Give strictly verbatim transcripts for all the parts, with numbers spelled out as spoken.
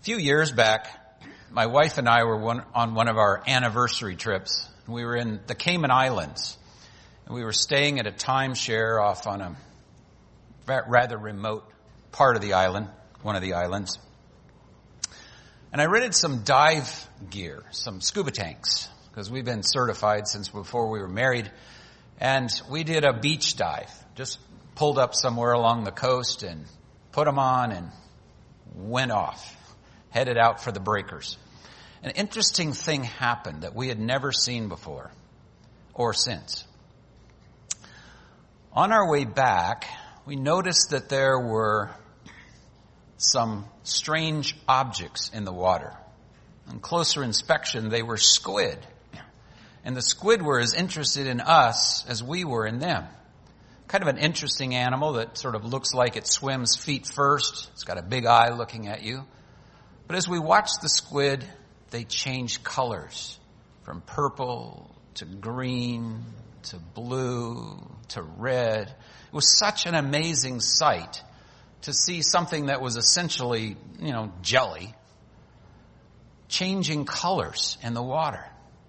few years back, my wife and I were one, on one of our anniversary trips. We were in the Cayman Islands, and we were staying at a timeshare off on a rather remote part of the island, one of the islands. And I rented some dive gear, some scuba tanks, because we've been certified since before we were married. And we did a beach dive, just pulled up somewhere along the coast and put them on and went off, headed out for the breakers. An interesting thing happened that we had never seen before or since. On our way back, we noticed that there were some strange objects in the water. On closer inspection, they were squid. And the squid were as interested in us as we were in them. Kind of an interesting animal that sort of looks like it swims feet first. It's got a big eye looking at you. But as we watched the squid, they changed colors from purple to green to blue to red. It was such an amazing sight to see something that was essentially, you know, jelly, changing colors in the water.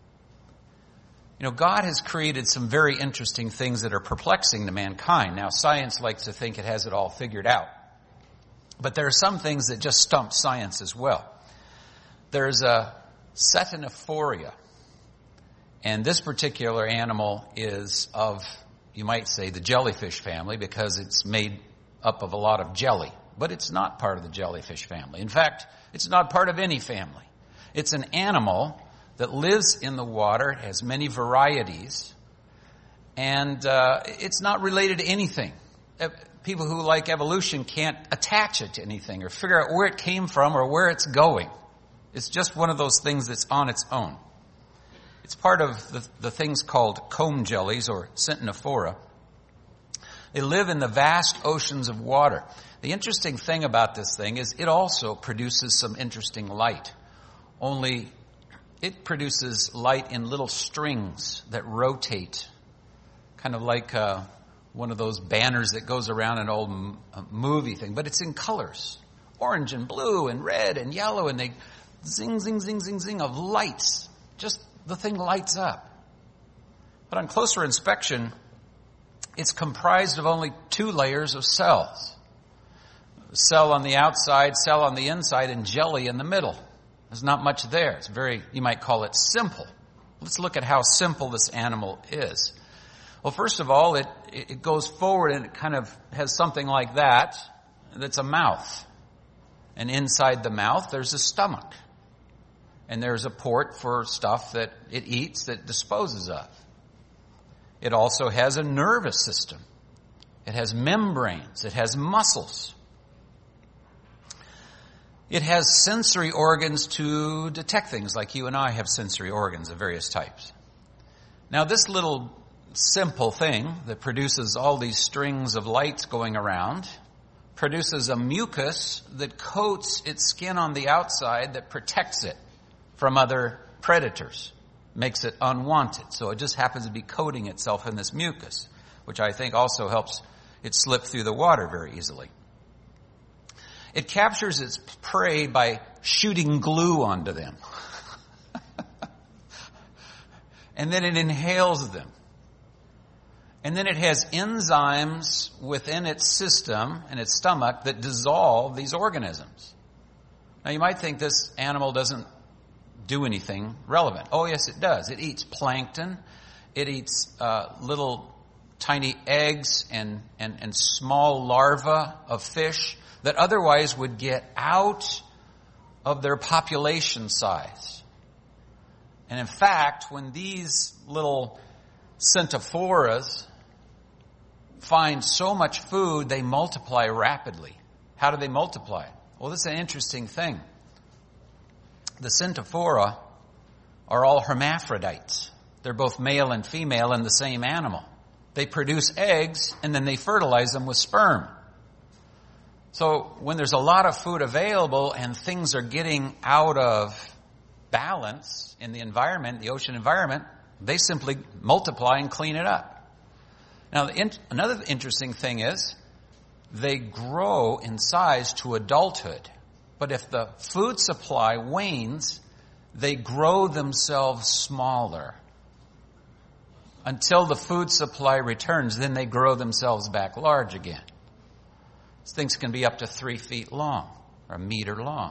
You know, God has created some very interesting things that are perplexing to mankind. Now, science likes to think it has it all figured out. But there are some things that just stump science as well. There's a Cetanophoria. And this particular animal is of, you might say, the jellyfish family because it's made up of a lot of jelly. But it's not part of the jellyfish family. In fact, it's not part of any family. It's an animal that lives in the water, it has many varieties, and uh, it's not related to anything. People who like evolution can't attach it to anything or figure out where it came from or where it's going. It's just one of those things that's on its own. It's part of the, the things called comb jellies or Centenophora. They live in the vast oceans of water. The interesting thing about this thing is it also produces some interesting light. Only it produces light in little strings that rotate, kind of like uh, one of those banners that goes around an old m- movie thing. But it's in colors, orange and blue and red and yellow, and they zing, zing, zing, zing, zing of lights. Just the thing lights up. But on closer inspection, it's comprised of only two layers of cells. Cell on the outside, cell on the inside, and jelly in the middle. There's not much there. It's very, you might call it simple. Let's look at how simple this animal is. Well, first of all, it, it goes forward and it kind of has something like that. That's a mouth. And inside the mouth, there's a stomach. And there's a port for stuff that it eats that disposes of. It also has a nervous system. It has membranes. It has muscles. It has sensory organs to detect things like you and I have sensory organs of various types. Now, this little simple thing that produces all these strings of lights going around produces a mucus that coats its skin on the outside that protects it from other predators, makes it unwanted. So it just happens to be coating itself in this mucus, which I think also helps it slip through the water very easily. It captures its prey by shooting glue onto them. And then it inhales them. And then it has enzymes within its system and its stomach that dissolve these organisms. Now you might think this animal doesn't do anything relevant. Oh yes, it does. It eats plankton. It eats uh, little tiny eggs and, and, and small larvae of fish that otherwise would get out of their population size. And in fact, when these little centophoras find so much food, they multiply rapidly. How do they multiply? Well, this is an interesting thing. The centophora are all hermaphrodites. They're both male and female in the same animal. They produce eggs and then they fertilize them with sperm. So when there's a lot of food available and things are getting out of balance in the environment, the ocean environment, they simply multiply and clean it up. Now, the in- another interesting thing is they grow in size to adulthood. But if the food supply wanes, they grow themselves smaller until the food supply returns. Then they grow themselves back large again. These things can be up to three feet long or a meter long.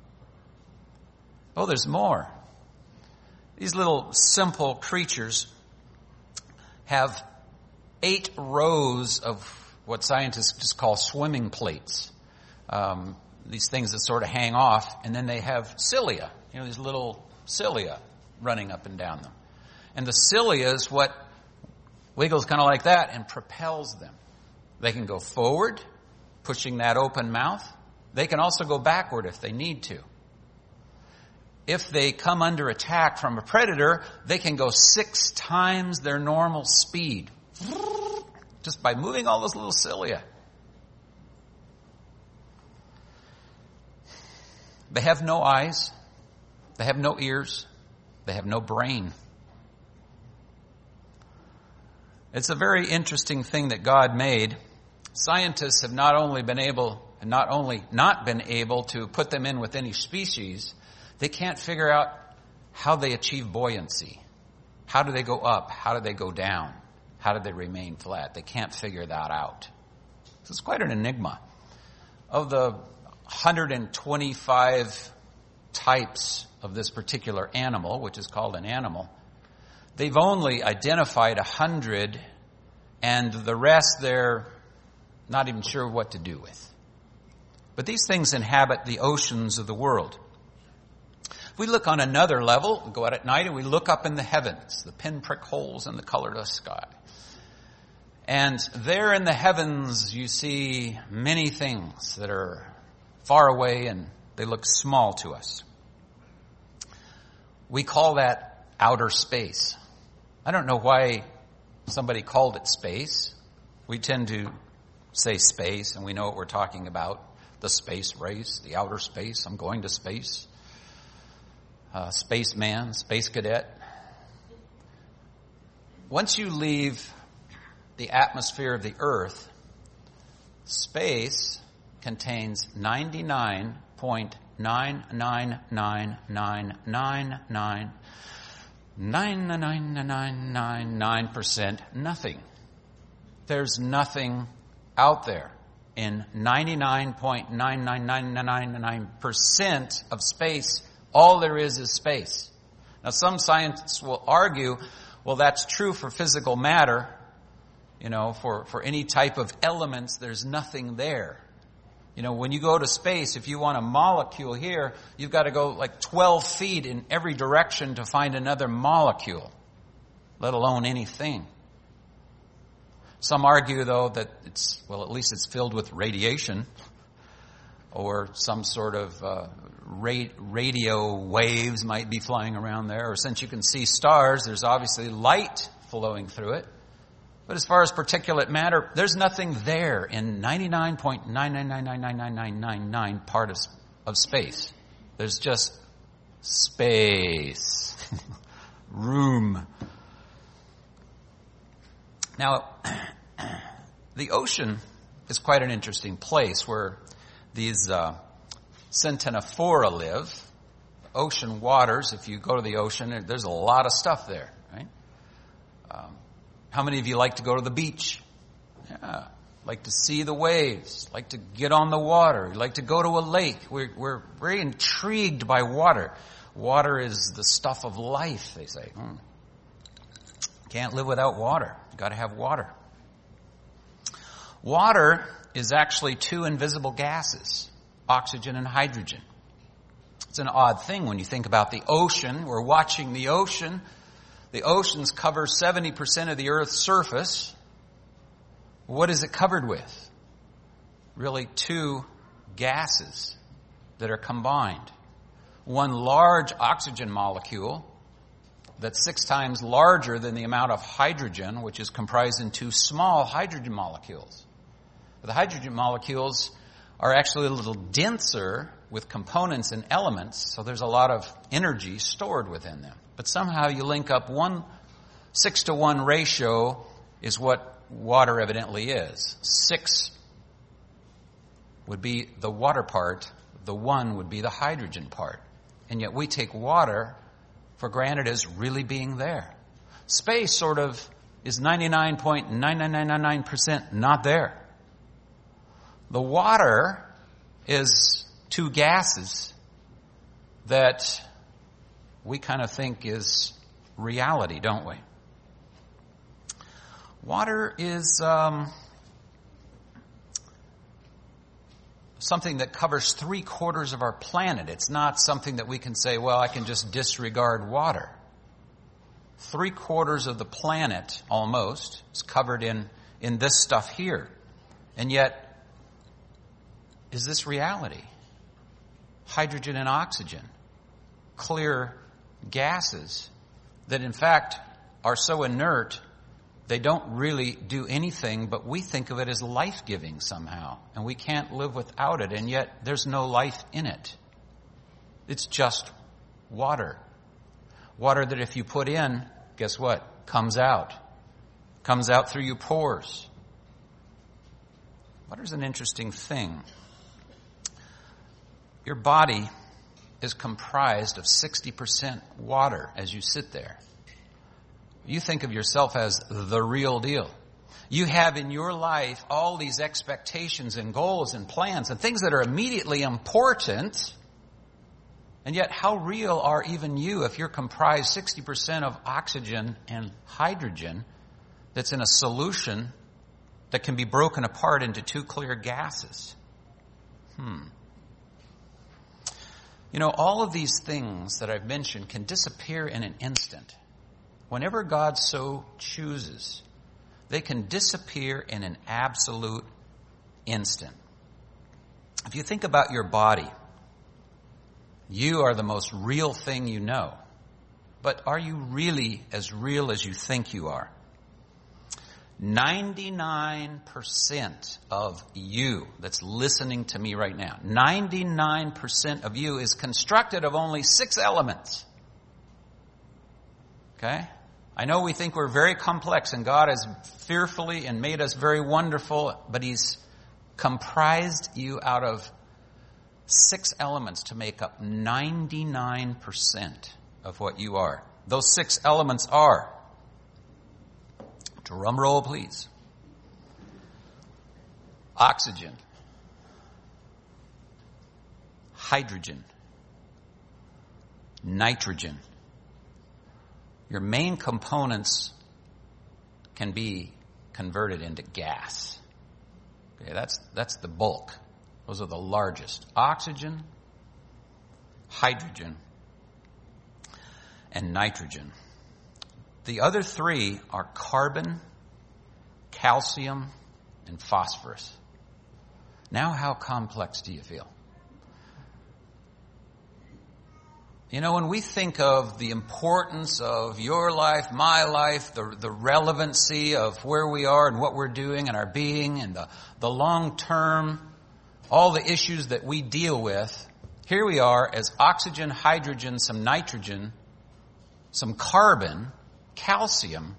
Oh, there's more. These little simple creatures have eight rows of what scientists just call swimming plates. Um, these things that sort of hang off, and then they have cilia, you know, these little cilia running up and down them. And the cilia is what wiggles kind of like that and propels them. They can go forward, pushing that open mouth. They can also go backward if they need to. If they come under attack from a predator, they can go six times their normal speed just by moving all those little cilia. They have no eyes. They have no ears. They have no brain. It's a very interesting thing that God made. Scientists have not only been able, and not only not been able to put them in with any species, they can't figure out how they achieve buoyancy. How do they go up? How do they go down? How do they remain flat? They can't figure that out. So it's quite an enigma. Of the one hundred twenty-five types of this particular animal, which is called an animal, they've only identified one hundred, and the rest they're not even sure what to do with. But these things inhabit the oceans of the world. We look on another level, we go out at night and we look up in the heavens, the pinprick holes in the colorless sky. And there in the heavens you see many things that are far away and they look small to us. We call that outer space. I don't know why somebody called it space. We tend to say space and we know what we're talking about. The space race, the outer space, I'm going to space. Uh, spaceman, space cadet. Once you leave the atmosphere of the earth, space contains ninety-nine point nine nine nine nine nine nine nine nine nine nine nine percent nothing. There's nothing out there. In ninety-nine point nine nine nine nine nine percent of space, all there is is space. Now, some scientists will argue, well, that's true for physical matter. You know, for, for any type of elements, there's nothing there. You know, when you go to space, if you want a molecule here, you've got to go like twelve feet in every direction to find another molecule, let alone anything. Some argue, though, that it's, well, at least it's filled with radiation or some sort of uh, ra- radio waves might be flying around there. Or since you can see stars, there's obviously light flowing through it. But as far as particulate matter, there's nothing there in ninety-nine point nine nine nine nine nine nine nine nine nine part of, of space. There's just space, room. Now, the ocean is quite an interesting place where these uh, Centenophora live. Ocean waters, if you go to the ocean, there's a lot of stuff there, right? Um, how many of you like to go to the beach? Yeah, like to see the waves, like to get on the water, like to go to a lake. We're, we're very intrigued by water. Water is the stuff of life, they say. Hmm. Can't live without water. You've got to have water. Water is actually two invisible gases, oxygen and hydrogen. It's an odd thing when you think about the ocean. We're watching the ocean. The oceans cover seventy percent of the Earth's surface. What is it covered with? Really two gases that are combined. One large oxygen molecule that's six times larger than the amount of hydrogen, which is comprised in two small hydrogen molecules. But the hydrogen molecules are actually a little denser with components and elements, so there's a lot of energy stored within them. But somehow you link up one six to one ratio is what water evidently is. Six would be the water part, The one would be the hydrogen part. And yet we take water for granted as really being there. Space sort of is ninety-nine point nine nine nine nine nine percent not there. The water is two gases that we kind of think is reality, don't we? Water is um, something that covers three quarters of our planet. It's not something that we can say, well, I can just disregard water. Three quarters of the planet, almost, is covered in, in this stuff here. And yet, is this reality? Hydrogen and oxygen, clear gases that in fact are so inert they don't really do anything, but we think of it as life-giving somehow, and we can't live without it, and yet there's no life in it. It's just water. Water that if you put in, guess what? Comes out. Comes out through your pores. Water's an interesting thing. Your body is comprised of sixty percent water as you sit there. You think of yourself as the real deal. You have in your life all these expectations and goals and plans and things that are immediately important. And yet, how real are even you if you're comprised sixty percent of oxygen and hydrogen that's in a solution that can be broken apart into two clear gases? Hmm. You know, all of these things that I've mentioned can disappear in an instant. Whenever God so chooses, they can disappear in an absolute instant. If you think about your body, you are the most real thing you know. But are you really as real as you think you are? ninety-nine percent of you that's listening to me right now, ninety-nine percent of you is constructed of only six elements. Okay? I know we think we're very complex, and God has fearfully and made us very wonderful, but He's comprised you out of six elements to make up ninety-nine percent of what you are. Those six elements are, drum roll please, oxygen, hydrogen, nitrogen. Your main components can be converted into gas. Okay, that's, that's the bulk. Those are the largest. Oxygen, hydrogen, and nitrogen. The other three are carbon, calcium, and phosphorus. Now how complex do you feel? You know, when we think of the importance of your life, my life, the, the relevancy of where we are and what we're doing and our being and the, the long term, all the issues that we deal with, here we are as oxygen, hydrogen, some nitrogen, some carbon, calcium,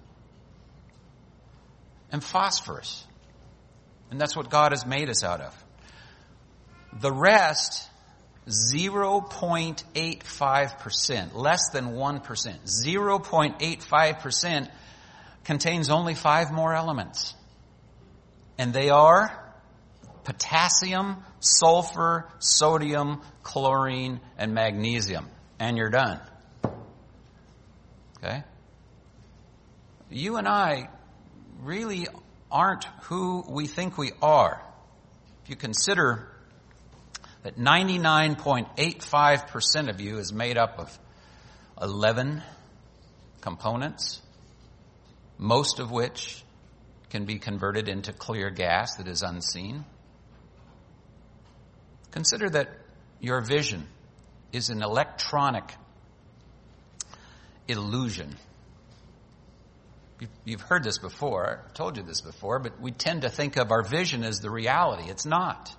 and phosphorus. And that's what God has made us out of. The rest, zero point eight five percent, less than one percent, zero point eight five percent contains only five more elements. And they are potassium, sulfur, sodium, chlorine, and magnesium. And you're done. Okay? You and I really aren't who we think we are. If you consider that ninety-nine point eight five percent of you is made up of eleven components, most of which can be converted into clear gas that is unseen. Consider that your vision is an electronic illusion. You've heard this before, I told you this before, but we tend to think of our vision as the reality. It's not.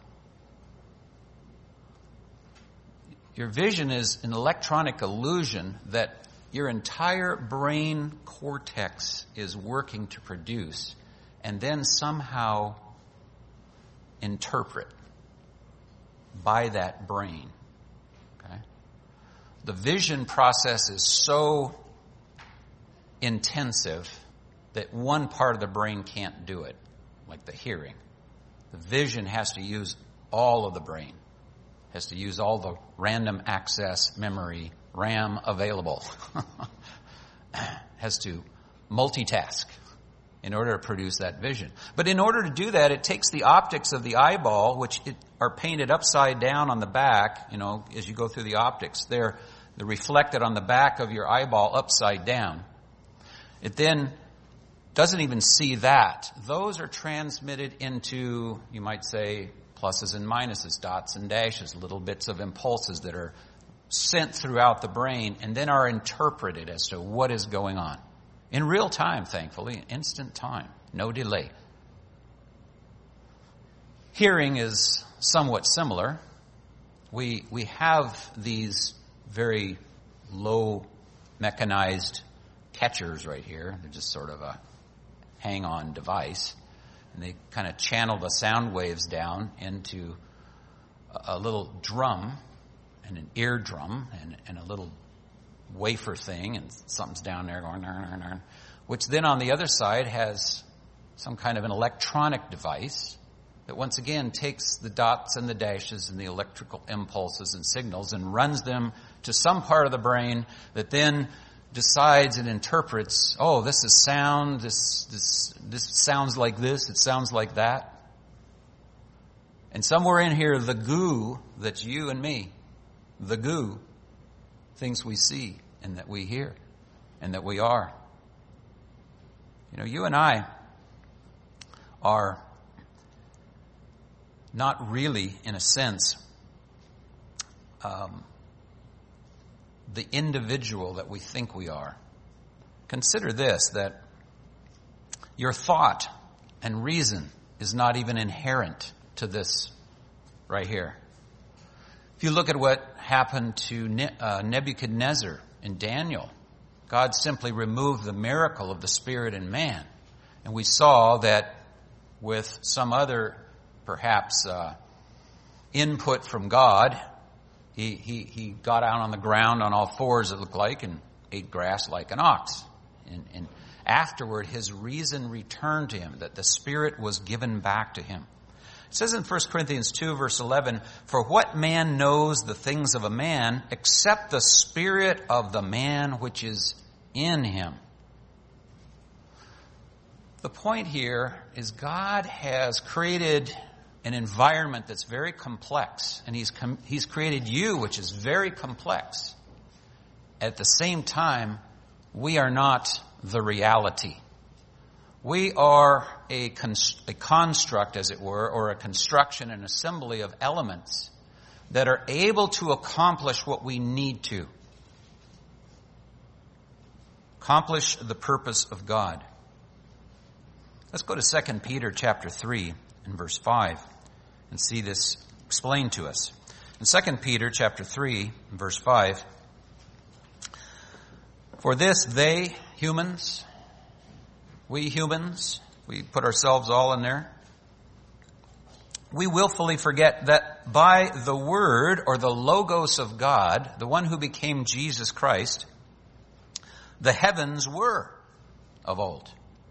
Your vision is an electronic illusion that your entire brain cortex is working to produce and then somehow interpret. by that brain. Okay? The vision process is so intensive that one part of the brain can't do it, like the hearing. The vision has to use all of the brain, has to use all the random access memory, RAM available, has to multitask in order to produce that vision. But in order to do that, it takes the optics of the eyeball, which it, are painted upside down on the back, you know, as you go through the optics. They're, they're reflected on the back of your eyeball upside down. It then doesn't even see that. Those are transmitted into, you might say, pluses and minuses, dots and dashes, little bits of impulses that are sent throughout the brain and then are interpreted as to what is going on. In real time, thankfully, instant time, no delay. Hearing is somewhat similar. We, we have these very low mechanized catchers right here. They're just sort of a hang-on device. And they kind of channel the sound waves down into a, a little drum and an eardrum and, and a little wafer thing, and something's down there going, nar, nar, nar, which then on the other side has some kind of an electronic device that once again takes the dots and the dashes and the electrical impulses and signals and runs them to some part of the brain that then decides and interprets, oh, this is sound, this, this, this sounds like this, it sounds like that. And somewhere in here, the goo, that's you and me, the goo, things we see and that we hear and that we are. You know, you and I are not really, in a sense, um, the individual that we think we are. Consider this, that your thought and reason is not even inherent to this right here. If you look at what happened to Nebuchadnezzar in Daniel, God simply removed the miracle of the spirit in man. And we saw that with some other, perhaps, uh, input from God, he, he, he got out on the ground on all fours, it looked like, and ate grass like an ox. And, and afterward, his reason returned to him, that the spirit was given back to him. It says in First Corinthians two, verse eleven, "For what man knows the things of a man except the spirit of the man which is in him?" The point here is God has created an environment that's very complex, and he's com- he's created you, which is very complex. At the same time, we are not the reality. We are a, const- a construct, as it were, or a construction and assembly of elements that are able to accomplish what we need to. Accomplish the purpose of God. Let's go to Second Peter chapter three and verse five and see this explained to us. In Second Peter chapter three and verse five, "For this they," humans, we humans, we put ourselves all in there, "we willfully forget that by the word," or the Logos of God, the one who became Jesus Christ, "the heavens were of old."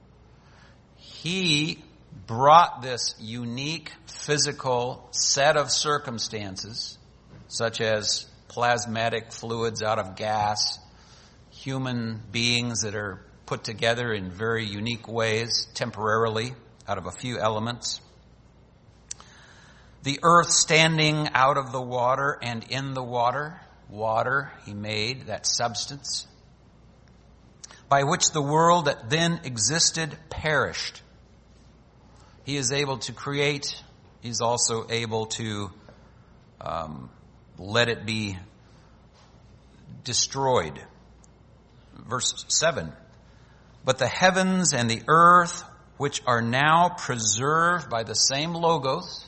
He brought this unique physical set of circumstances, such as plasmatic fluids out of gas, human beings that are put together in very unique ways, temporarily, out of a few elements. The earth standing out of the water and in the water. Water, he made, that substance, by which the world that then existed perished. He is able to create. He's also able to um, let it be destroyed. Verse seven, "But the heavens and the earth, which are now preserved by the same Logos,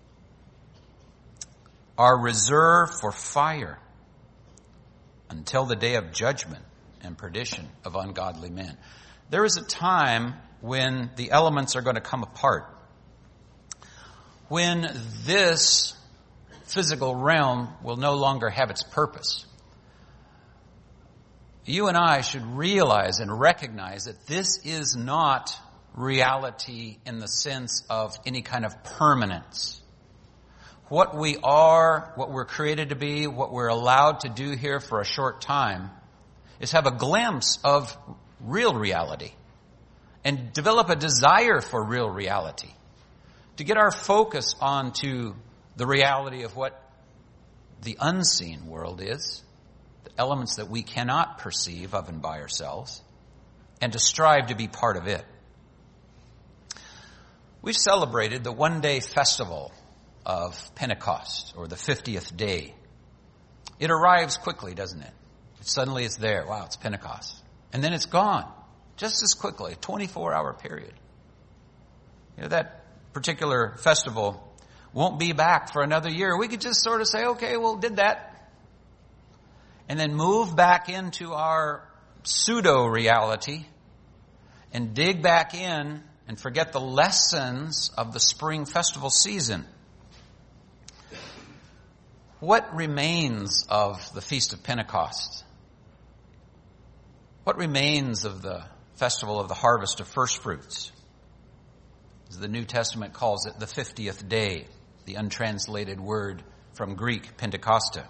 are reserved for fire until the day of judgment and perdition of ungodly men." There is a time when the elements are going to come apart. When this physical realm will no longer have its purpose. You and I should realize and recognize that this is not reality in the sense of any kind of permanence. What we are, what we're created to be, what we're allowed to do here for a short time is have a glimpse of real reality and develop a desire for real reality. To get our focus onto the reality of what the unseen world is, the elements that we cannot perceive of and by ourselves, and to strive to be part of it. We've celebrated the one-day festival of Pentecost, or the fiftieth day. It arrives quickly, doesn't it? Suddenly it's there. Wow, it's Pentecost. And then it's gone, just as quickly, a twenty-four hour period. You know, that particular festival won't be back for another year. We could just sort of say, okay, well, did that. And then move back into our pseudo-reality and dig back in and forget the lessons of the spring festival season. What remains of the Feast of Pentecost? What remains of the festival of the harvest of first fruits? As the New Testament calls it, the fiftieth day, the untranslated word from Greek, Pentecosta.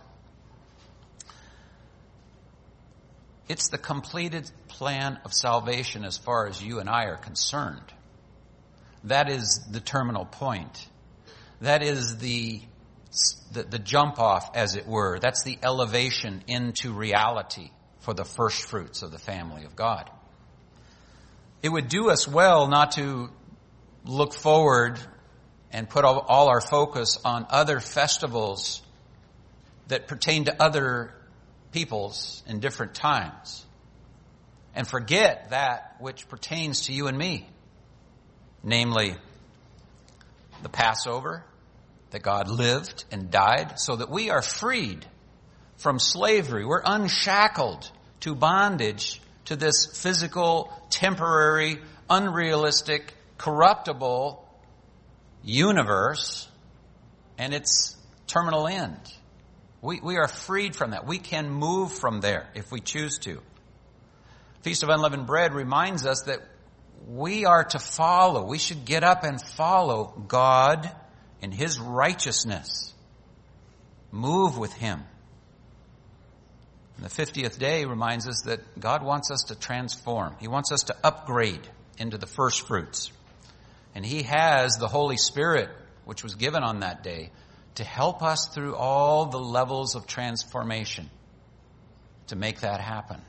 It's the completed plan of salvation as far as you and I are concerned. That is the terminal point. That is the, the, the jump off, as it were. That's the elevation into reality for the first fruits of the family of God. It would do us well not to look forward and put all, all our focus on other festivals that pertain to other peoples in different times, and forget that which pertains to you and me, namely the Passover, that God lived and died so that we are freed from slavery. We're unshackled to bondage to this physical, temporary, unrealistic, corruptible universe and its terminal end. We, we are freed from that. We can move from there if we choose to. Feast of Unleavened Bread reminds us that we are to follow. We should get up and follow God in His righteousness. Move with Him. And the fiftieth day reminds us that God wants us to transform. He wants us to upgrade into the first fruits. And He has the Holy Spirit, which was given on that day, to help us through all the levels of transformation to make that happen.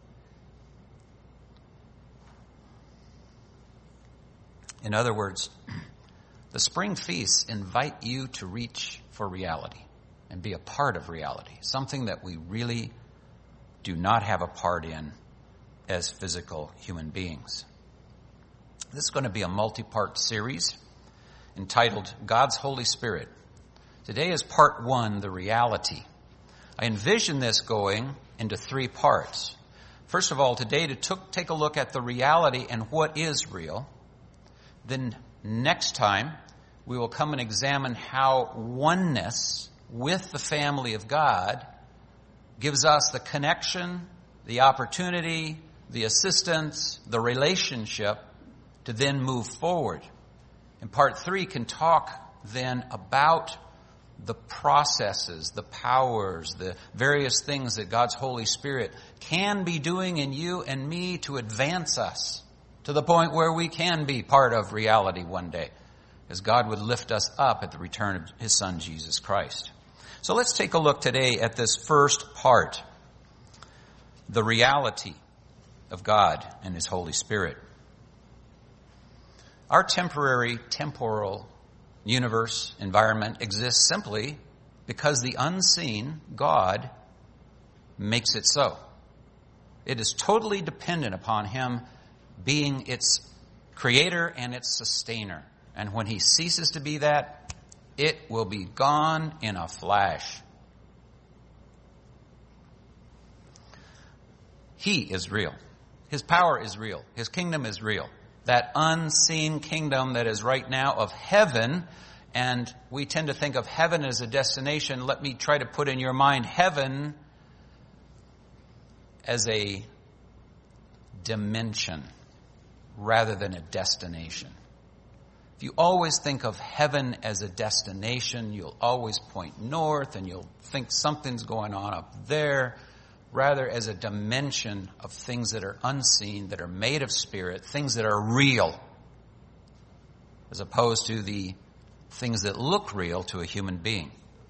In other words, the spring feasts invite you to reach for reality and be a part of reality, something that we really do not have a part in as physical human beings. This is going to be a multi-part series entitled God's Holy Spirit. Today is part one, the reality. I envision this going into three parts. First of all, today to took, take a look at the reality and what is real. Then next time, we will come and examine how oneness with the family of God gives us the connection, the opportunity, the assistance, the relationship to then move forward. And part three can talk then about the processes, the powers, the various things that God's Holy Spirit can be doing in you and me to advance us to the point where we can be part of reality one day, as God would lift us up at the return of His Son, Jesus Christ. So let's take a look today at this first part, the reality of God and His Holy Spirit. Our temporary, temporal universe, environment exists simply because the unseen, God, makes it so. It is totally dependent upon Him being its creator and its sustainer. And when He ceases to be that, it will be gone in a flash. He is real. His power is real. His kingdom is real. That unseen kingdom that is right now of heaven and we tend to think of heaven as a destination. Let me try to put in your mind heaven as a dimension rather than a destination. If you always think of heaven as a destination, you'll always point north and you'll think something's going on up there, rather as a dimension of things that are unseen, that are made of spirit, things that are real, as opposed to the things that look real to a human being.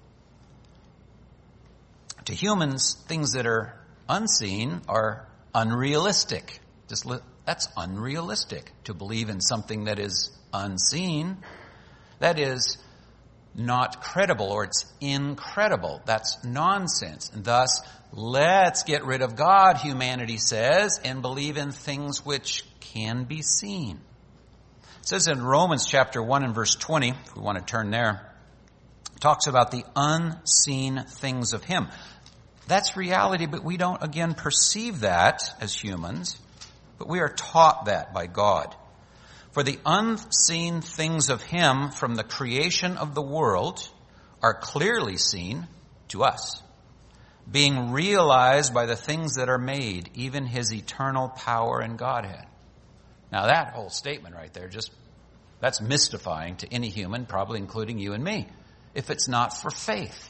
To humans, things that are unseen are unrealistic. Just li- that's unrealistic to believe in something that is unseen. That is not credible, or it's incredible. That's nonsense. And thus, let's get rid of God, humanity says, and believe in things which can be seen. It says in Romans chapter one and verse twenty, if we want to turn there, it talks about the unseen things of Him. That's reality, but we don't, again, perceive that as humans, but we are taught that by God. For the unseen things of Him from the creation of the world are clearly seen to us, being realized by the things that are made, even His eternal power and Godhead. Now that whole statement right there, just that's mystifying to any human, probably including you and me, if it's not for faith.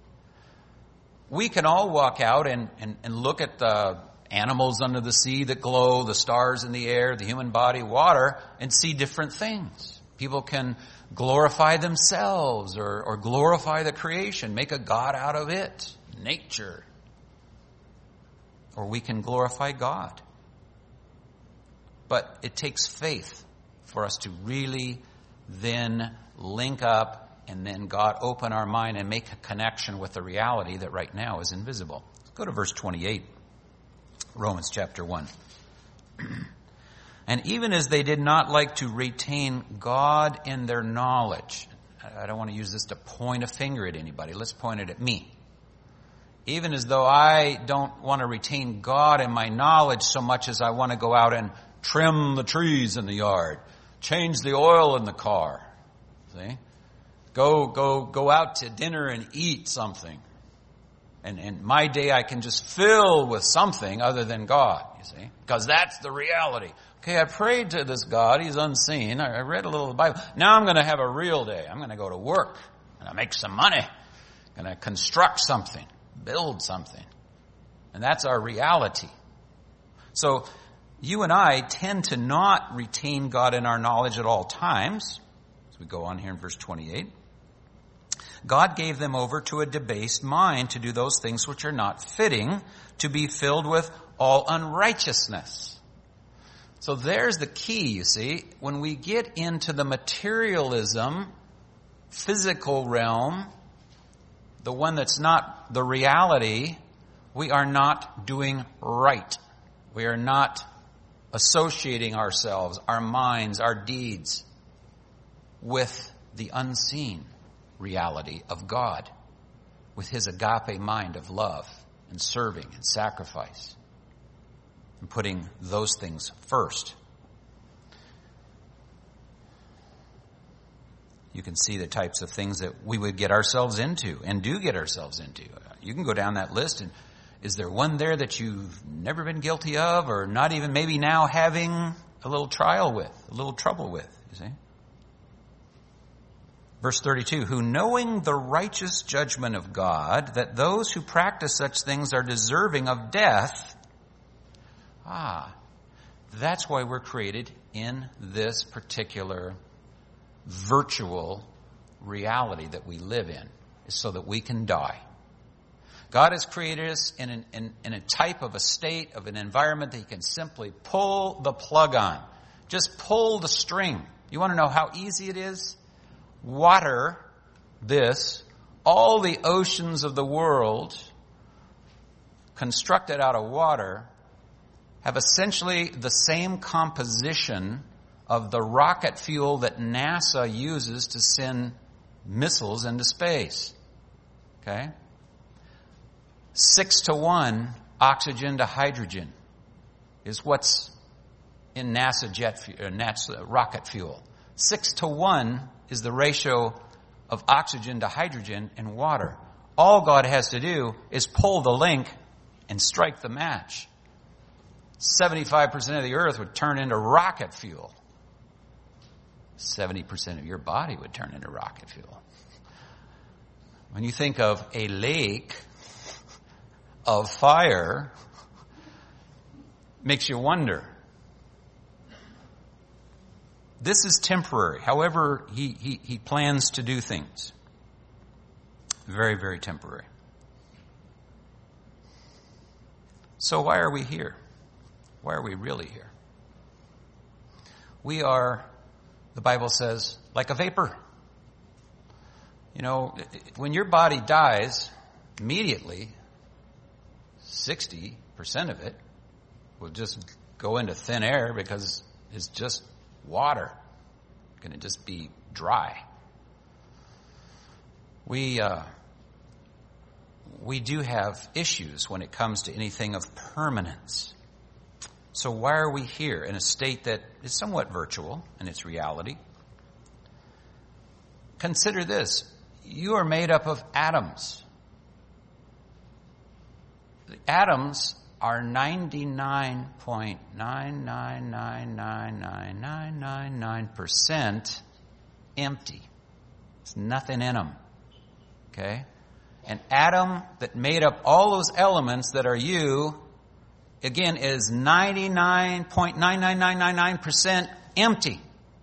We can all walk out and, and, and look at the animals under the sea that glow, the stars in the air, the human body, water, and see different things. People can glorify themselves or, or glorify the creation, make a god out of it, nature. Or we can glorify God. But it takes faith for us to really then link up and then God open our mind and make a connection with the reality that right now is invisible. Let's go to verse twenty-eight, Romans chapter one. And even as they did not like to retain God in their knowledge, I don't want to use this to point a finger at anybody. Let's point it at me. Even as though I don't want to retain God in my knowledge so much as I want to go out and trim the trees in the yard, change the oil in the car. See? Go, go, go out to dinner and eat something. And, and my day I can just fill with something other than God, you see. Because that's the reality. Okay, I prayed to this God. He's unseen. I, I read a little of the Bible. Now I'm going to have a real day. I'm going to go to work. I'm going to make some money. I'm going to construct something. Build something. And that's our reality. So you and I tend to not retain God in our knowledge at all times. As we go on here in verse twenty-eight. God gave them over to a debased mind to do those things which are not fitting, to be filled with all unrighteousness. So there's the key, you see. When we get into the materialism, physical realm, the one that's not the reality, we are not doing right. We are not associating ourselves, our minds, our deeds with the unseen reality of God, with His agape mind of love and serving and sacrifice, and putting those things first. You can see the types of things that we would get ourselves into and do get ourselves into. You can go down that list, and is there one there that you've never been guilty of, or not even maybe now having a little trial with, a little trouble with, you see? Verse thirty-two, who knowing the righteous judgment of God, that those who practice such things are deserving of death. Ah, that's why we're created in this particular virtual reality that we live in, is so that we can die. God has created us in, an, in, in a type of a state, of an environment that He can simply pull the plug on. Just pull the string. You want to know how easy it is? Water, this, all the oceans of the world constructed out of water have essentially the same composition of the rocket fuel that NASA uses to send missiles into space. Okay? Six to one oxygen to hydrogen is what's in NASA jet, uh, NASA rocket fuel. Six to one is the ratio of oxygen to hydrogen in water. All God has to do is pull the link and strike the match. seventy-five percent of the earth would turn into rocket fuel. seventy percent of your body would turn into rocket fuel. When you think of a lake of fire, makes you wonder. This is temporary. However, he, he, he plans to do things. Very, very temporary. So why are we here? Why are we really here? We are, the Bible says, like a vapor. You know, when your body dies, immediately, sixty percent of it will just go into thin air because it's just water. It's going to just be dry. We, uh, we do have issues when it comes to anything of permanence. So why are we here in a state that is somewhat virtual in its reality? Consider this. You are made up of atoms. The atoms are ninety-nine point nine nine nine nine nine nine nine nine percent empty. There's nothing in them. Okay? An atom that made up all those elements that are you, again, is ninety-nine point nine nine nine nine nine percent empty.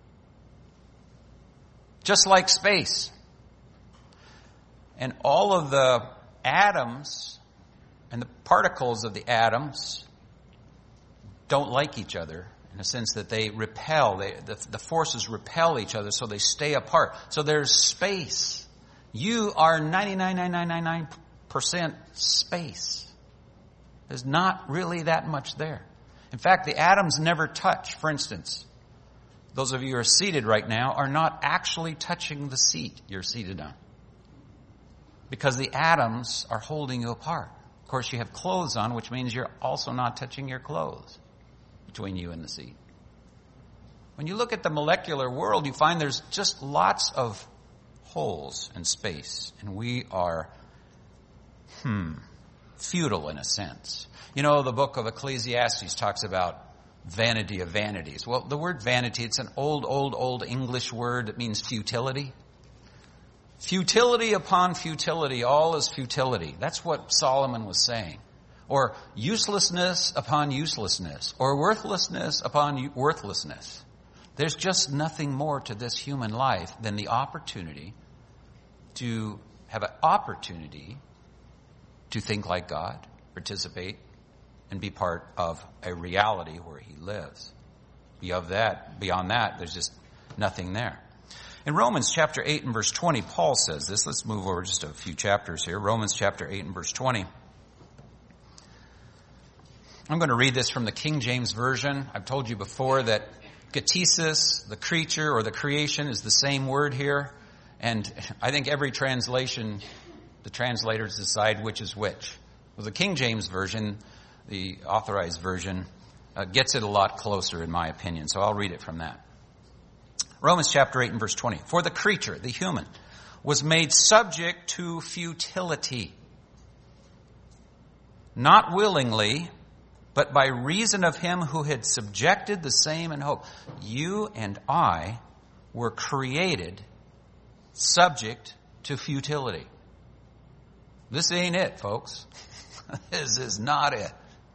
Just like space. And all of the atoms and the particles of the atoms don't like each other in the sense that they repel. They, the, the forces repel each other, so they stay apart. So there's space. You are ninety-nine point nine nine nine nine percent space. There's not really that much there. In fact, the atoms never touch. For instance, those of you who are seated right now are not actually touching the seat you're seated on, because the atoms are holding you apart. Of course, you have clothes on, which means you're also not touching your clothes between you and the seat. When you look at the molecular world, you find there's just lots of holes in space. And we are, hmm, futile in a sense. You know, the book of Ecclesiastes talks about vanity of vanities. Well, the word vanity, it's an old, old, old English word that means futility. Futility upon futility, all is futility. That's what Solomon was saying. Or uselessness upon uselessness. Or worthlessness upon worthlessness. There's just nothing more to this human life than the opportunity to have an opportunity to think like God, participate, and be part of a reality where He lives. Beyond that, beyond that, there's just nothing there. In Romans chapter eight and verse twenty, Paul says this. Let's move over just a few chapters here. Romans chapter eight and verse twenty. I'm going to read this from the King James Version. I've told you before that katesis, the creature or the creation, is the same word here. And I think every translation, the translators decide which is which. Well, the King James Version, the authorized version, uh, gets it a lot closer in my opinion. So I'll read it from that. Romans chapter eight and verse twenty. For the creature, the human, was made subject to futility. Not willingly, but by reason of Him who had subjected the same in hope. You and I were created subject to futility. This ain't it, folks. This is not it.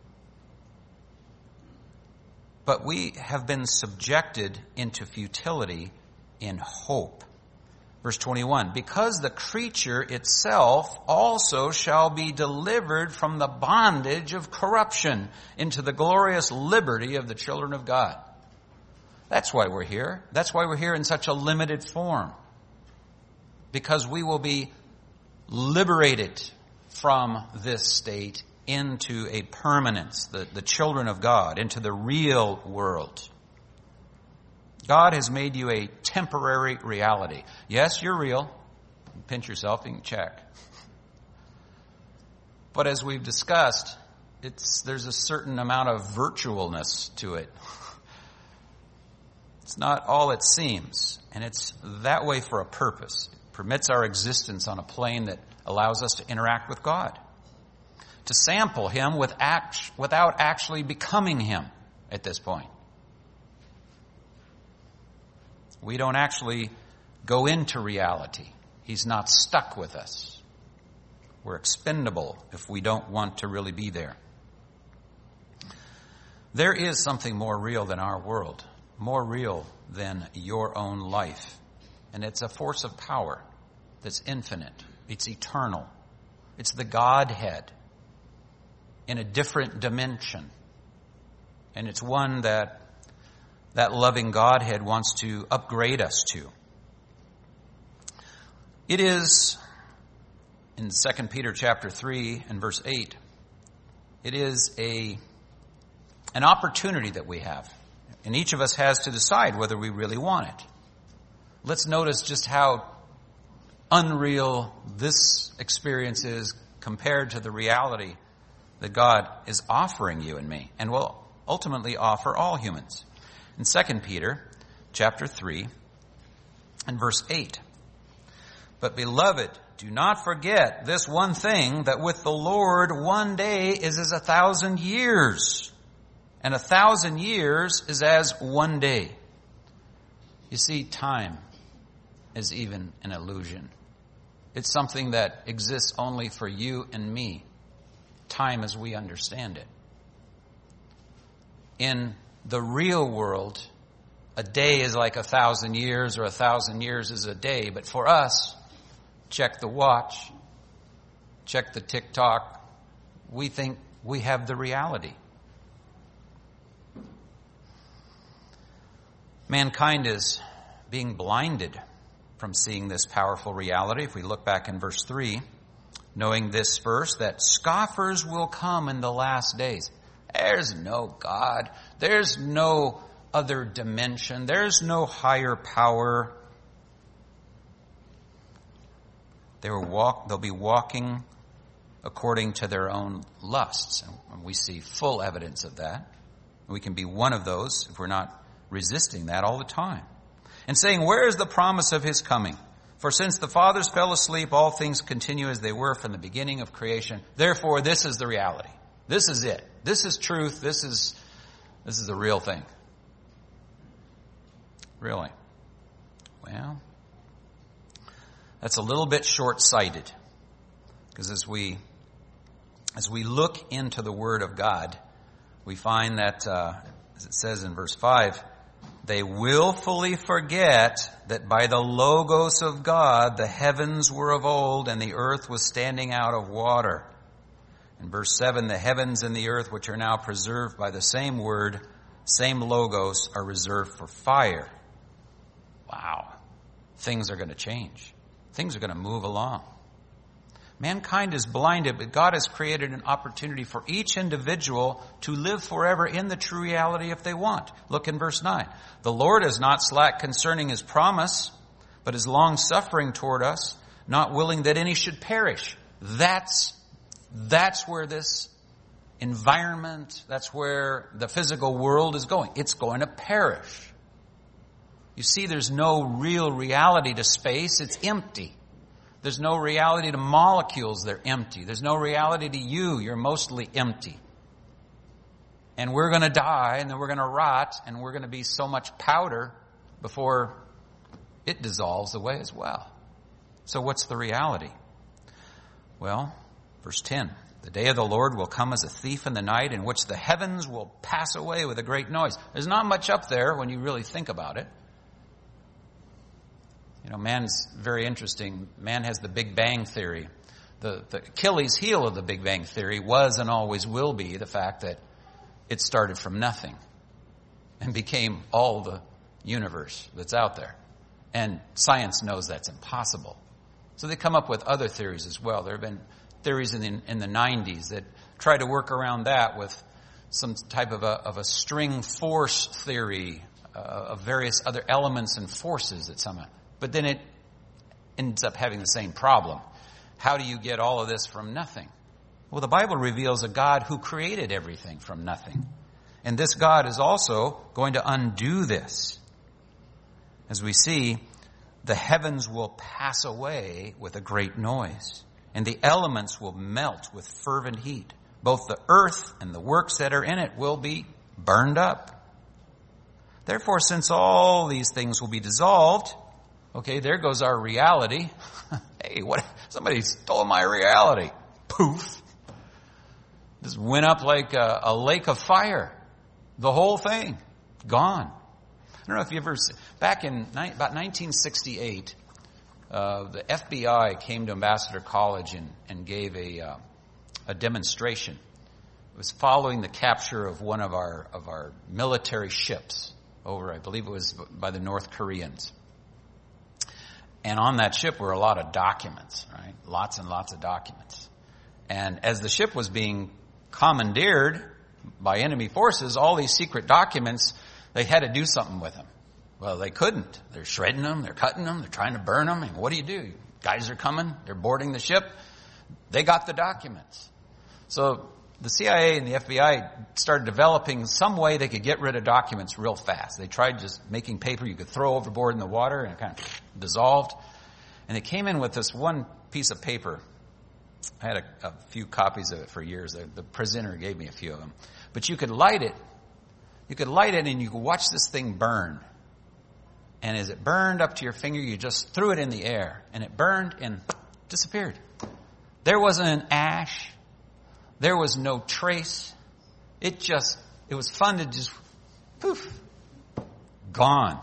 But we have been subjected into futility in hope. Verse twenty-one, because the creature itself also shall be delivered from the bondage of corruption into the glorious liberty of the children of God. That's why we're here. That's why we're here in such a limited form. Because we will be liberated from this state into a permanence, the, the children of God, into the real world. God has made you a temporary reality. Yes, you're real. Pinch yourself and check. But as we've discussed, it's there's a certain amount of virtualness to it. It's not all it seems, and it's that way for a purpose. permits our existence on a plane that allows us to interact with God, to sample him with act, without actually becoming him at this point. We don't actually go into reality. He's not stuck with us. We're expendable if we don't want to really be there. There is something more real than our world, more real than your own life. And it's a force of power that's infinite. It's eternal. It's the Godhead in a different dimension. And it's one that that loving Godhead wants to upgrade us to. It is, in Second Peter chapter three and verse eight, it is a an opportunity that we have. And each of us has to decide whether we really want it. Let's notice just how unreal this experience is compared to the reality that God is offering you and me, and will ultimately offer all humans. In Second Peter chapter three and verse eight, "But beloved, do not forget this one thing, that with the Lord one day is as a thousand years, and a thousand years is as one day." You see, time is even an illusion. It's something that exists only for you and me. Time as we understand it. In the real world, a day is like a thousand years, or a thousand years is a day. But for us, check the watch, check the TikTok, we think we have the reality. Mankind is being blinded from seeing this powerful reality. If we look back in verse three, knowing this first, that scoffers will come in the last days. There's no God. There's no other dimension. There's no higher power. They will walk, they'll be walking according to their own lusts. And we see full evidence of that. We can be one of those if we're not resisting that all the time. And saying, where is the promise of his coming? For since the fathers fell asleep, all things continue as they were from the beginning of creation. Therefore, this is the reality. This is it. This is truth. This is, this is the real thing. Really? Well, that's a little bit short-sighted. Because as we, as we look into the Word of God, we find that, uh, as it says in verse five, they willfully forget that by the Logos of God the heavens were of old, and the earth was standing out of water. In verse seven, the heavens and the earth, which are now preserved by the same word, same Logos, are reserved for fire. Wow. Things are going to change. Things are going to move along. Mankind is blinded, but God has created an opportunity for each individual to live forever in the true reality if they want. Look in verse nine. The Lord is not slack concerning his promise, but is long-suffering toward us, not willing that any should perish. That's, that's where this environment, that's where the physical world is going. It's going to perish. You see, there's no real reality to space. It's empty. There's no reality to molecules. They're empty. There's no reality to you. You're mostly empty. And we're going to die, and then we're going to rot, and we're going to be so much powder before it dissolves away as well. So what's the reality? Well, verse ten. The day of the Lord will come as a thief in the night, in which the heavens will pass away with a great noise. There's not much up there when you really think about it. You know, man's very interesting. Man has the Big Bang Theory. The, the Achilles heel of the Big Bang Theory was and always will be the fact that it started from nothing and became all the universe that's out there. And science knows that's impossible. So they come up with other theories as well. There have been theories in the, in the nineties that try to work around that with some type of a, of a string force theory uh, of various other elements and forces that somehow. But then it ends up having the same problem. How do you get all of this from nothing? Well, the Bible reveals a God who created everything from nothing. And this God is also going to undo this. As we see, the heavens will pass away with a great noise, and the elements will melt with fervent heat. Both the earth and the works that are in it will be burned up. Therefore, since all these things will be dissolved, okay, there goes our reality. Hey, what? Somebody stole my reality. Poof. Just went up like a, a lake of fire. The whole thing. Gone. I don't know if you ever, back in ni- about nineteen sixty-eight, uh, the F B I came to Ambassador College and, and gave a, uh, a demonstration. It was following the capture of one of our, of our military ships over, I believe it was by the North Koreans. And on that ship were a lot of documents, right? Lots and lots of documents. And as the ship was being commandeered by enemy forces, all these secret documents, they had to do something with them. Well, they couldn't. They're shredding them, they're cutting them, they're trying to burn them. And what do you do? Guys are coming, they're boarding the ship. They got the documents. So the C I A and the F B I started developing some way they could get rid of documents real fast. They tried just making paper you could throw overboard in the water and it kind of dissolved. And they came in with this one piece of paper. I had a, a few copies of it for years. The, the prisoner gave me a few of them. But you could light it. You could light it and you could watch this thing burn. And as it burned up to your finger, you just threw it in the air. And it burned and disappeared. There wasn't an ash. There was no trace. It just, it was fun to just, poof, gone.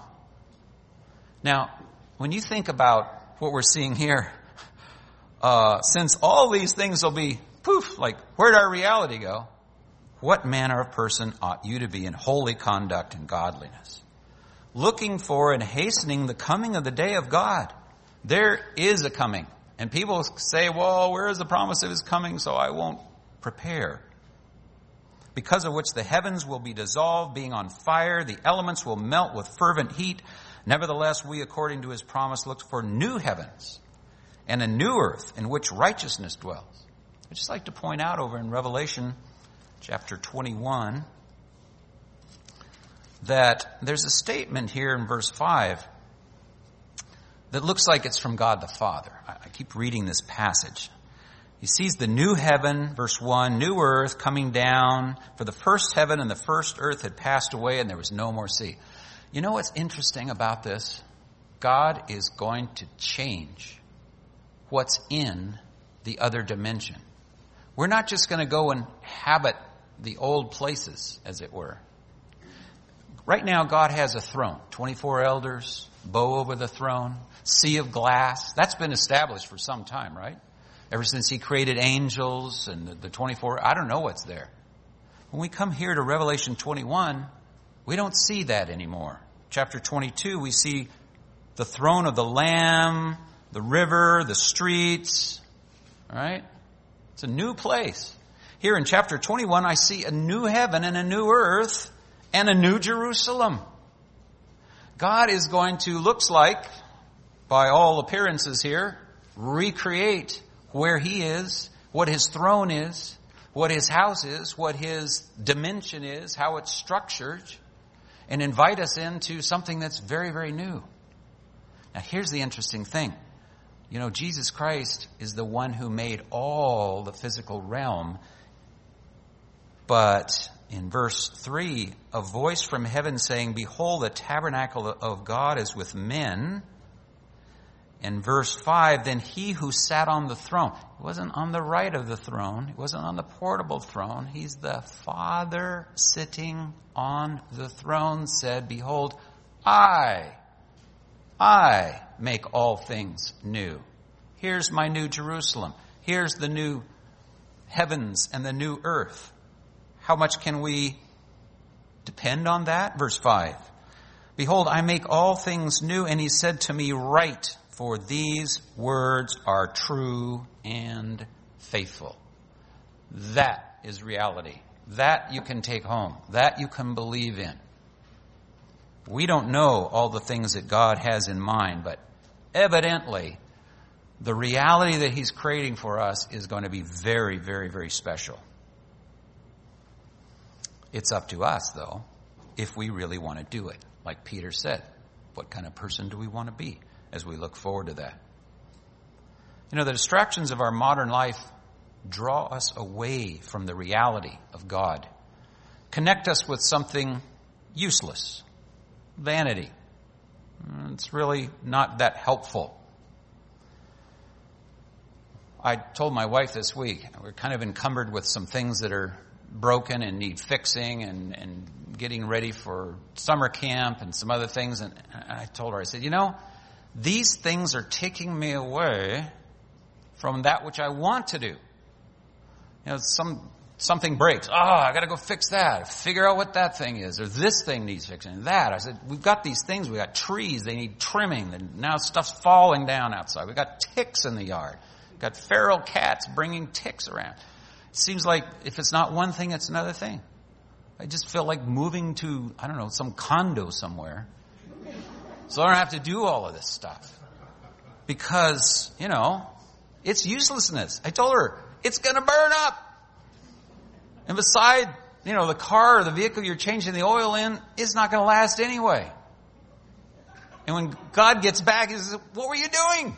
Now, when you think about what we're seeing here, uh, since all these things will be, poof, like, where'd our reality go? What manner of person ought you to be in holy conduct and godliness, looking for and hastening the coming of the day of God? There is a coming. And people say, well, where is the promise of his coming? So I won't prepare. Because of which the heavens will be dissolved, being on fire, the elements will melt with fervent heat. Nevertheless, we, according to his promise, look for new heavens and a new earth in which righteousness dwells. I'd just like to point out over in Revelation chapter twenty-one that there's a statement here in verse five that looks like it's from God the Father. I keep reading this passage. He sees the new heaven, verse one, new earth coming down, for the first heaven and the first earth had passed away and there was no more sea. You know what's interesting about this? God is going to change what's in the other dimension. We're not just going to go and inhabit the old places, as it were. Right now, God has a throne, twenty-four elders, bow over the throne, sea of glass. That's been established for some time, right? Ever since he created angels and the, the twenty-four, I don't know what's there. When we come here to Revelation twenty-one, we don't see that anymore. Chapter twenty-two, we see the throne of the Lamb, the river, the streets, right? It's a new place. Here in chapter twenty-one, I see a new heaven and a new earth and a new Jerusalem. God is going to, looks like, by all appearances here, recreate where he is, what his throne is, what his house is, what his dimension is, how it's structured, and invite us into something that's very, very new. Now, here's the interesting thing. You know, Jesus Christ is the one who made all the physical realm. But in verse three, a voice from heaven saying, "Behold, the tabernacle of God is with men." In verse five, then he who sat on the throne, he wasn't on the right of the throne, he wasn't on the portable throne, he's the Father sitting on the throne, said, "Behold, I, I make all things new. Here's my new Jerusalem. Here's the new heavens and the new earth." How much can we depend on that? Verse five, "Behold, I make all things new, and he said to me, write, for these words are true and faithful." That is reality. That you can take home. That you can believe in. We don't know all the things that God has in mind, but evidently the reality that he's creating for us is going to be very, very, very special. It's up to us, though, if we really want to do it. Like Peter said, what kind of person do we want to be? as we look forward to that. You know, the distractions of our modern life draw us away from the reality of God. Connect us with something useless, vanity. It's really not that helpful. I told my wife this week, we're kind of encumbered with some things that are broken and need fixing and, and getting ready for summer camp and some other things. And I told her, I said, you know, these things are taking me away from that which I want to do. You know, some something breaks. Oh, I got to go fix that. Figure out what that thing is. Or this thing needs fixing. That. I said, we've got these things. We've got trees. They need trimming. And now stuff's falling down outside. We've got ticks in the yard. We've got feral cats bringing ticks around. It seems like if it's not one thing, it's another thing. I just feel like moving to, I don't know, some condo somewhere. So I don't have to do all of this stuff. Because, you know, it's uselessness. I told her, it's going to burn up. And beside, you know, the car or the vehicle you're changing the oil in is not going to last anyway. And when God gets back, he says, what were you doing?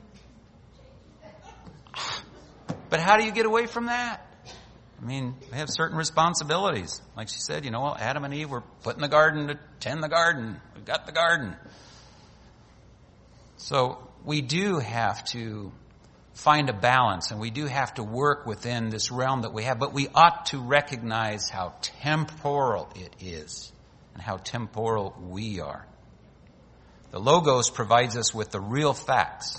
But how do you get away from that? I mean, we have certain responsibilities. Like she said, you know, well, Adam and Eve were put in the garden to tend the garden. We've got the garden. So we do have to find a balance, and we do have to work within this realm that we have, but we ought to recognize how temporal it is and how temporal we are. The Logos provides us with the real facts.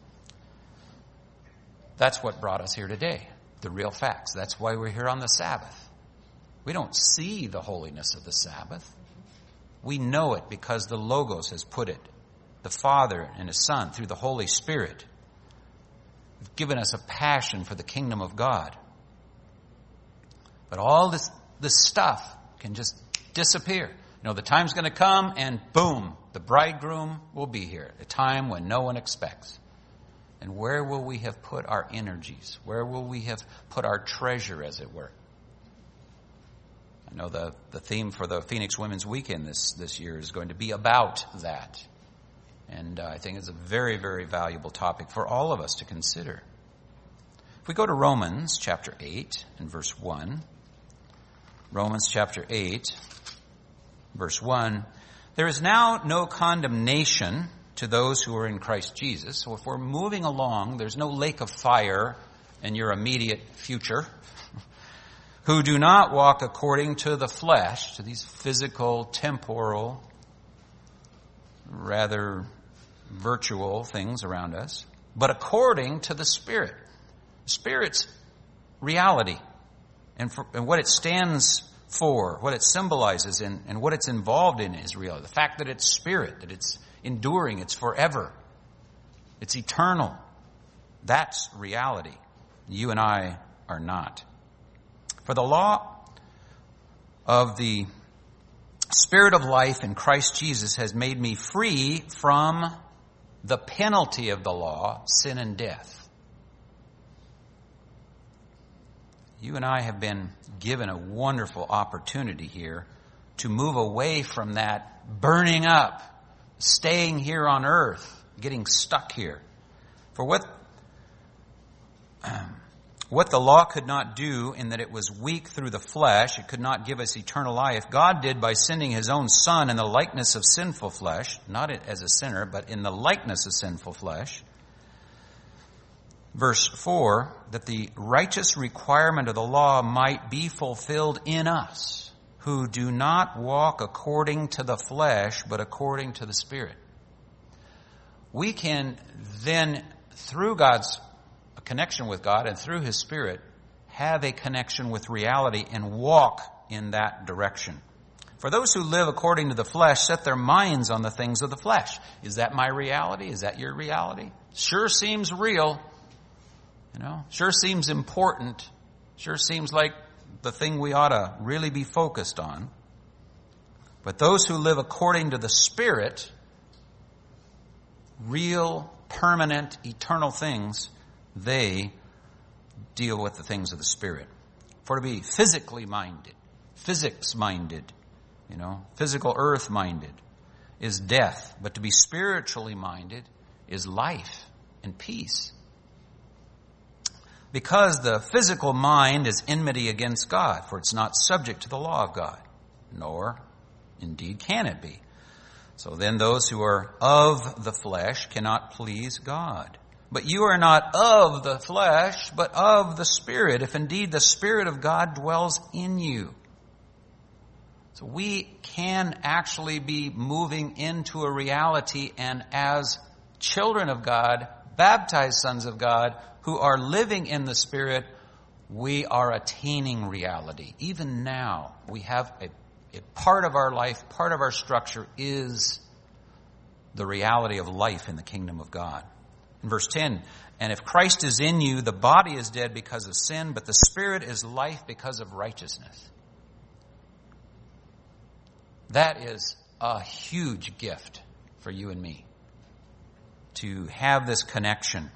That's what brought us here today, the real facts. That's why we're here on the Sabbath. We don't see the holiness of the Sabbath. We know it because the Logos has put it, the Father and His Son, through the Holy Spirit, have given us a passion for the kingdom of God. But all this, this stuff can just disappear. You know, the time's going to come and boom, the bridegroom will be here, a time when no one expects. And where will we have put our energies? Where will we have put our treasure, as it were? I know the, the theme for the Phoenix Women's Weekend this, this year is going to be about that. And uh, I think it's a very, very valuable topic for all of us to consider. If we go to Romans chapter eight and verse one, Romans chapter eight, verse one, there is now no condemnation to those who are in Christ Jesus. So if we're moving along, there's no lake of fire in your immediate future, who do not walk according to the flesh, to these physical, temporal, rather virtual things around us, but according to the Spirit. The Spirit's reality and, for, and what it stands for, what it symbolizes, and, and what it's involved in is real. The fact that it's Spirit, that it's enduring, it's forever, it's eternal. That's reality. You and I are not. For the law of the Spirit of life in Christ Jesus has made me free from the penalty of the law, sin and death. You and I have been given a wonderful opportunity here to move away from that burning up, staying here on earth, getting stuck here. For what um, what the law could not do, in that it was weak through the flesh, it could not give us eternal life, God did by sending His own Son in the likeness of sinful flesh, not as a sinner, but in the likeness of sinful flesh. Verse four, that the righteous requirement of the law might be fulfilled in us, who do not walk according to the flesh, but according to the Spirit. We can then, through God's connection with God and through His Spirit, have a connection with reality and walk in that direction. For those who live according to the flesh set their minds on the things of the flesh. Is that my reality? Is that your reality? Sure seems real. You know, sure seems important. Sure seems like the thing we ought to really be focused on. But those who live according to the Spirit, real, permanent, eternal things, they deal with the things of the Spirit. For to be physically minded, physics-minded, you know, physical earth-minded is death. But to be spiritually minded is life and peace. Because the physical mind is enmity against God, for it's not subject to the law of God, nor indeed can it be. So then those who are of the flesh cannot please God. But you are not of the flesh, but of the Spirit, if indeed the Spirit of God dwells in you. So we can actually be moving into a reality, and as children of God, baptized sons of God, who are living in the Spirit, we are attaining reality. Even now, we have a, a part of our life, part of our structure is the reality of life in the kingdom of God. In verse ten, and if Christ is in you, the body is dead because of sin, but the Spirit is life because of righteousness. That is a huge gift for you and me, to have this connection.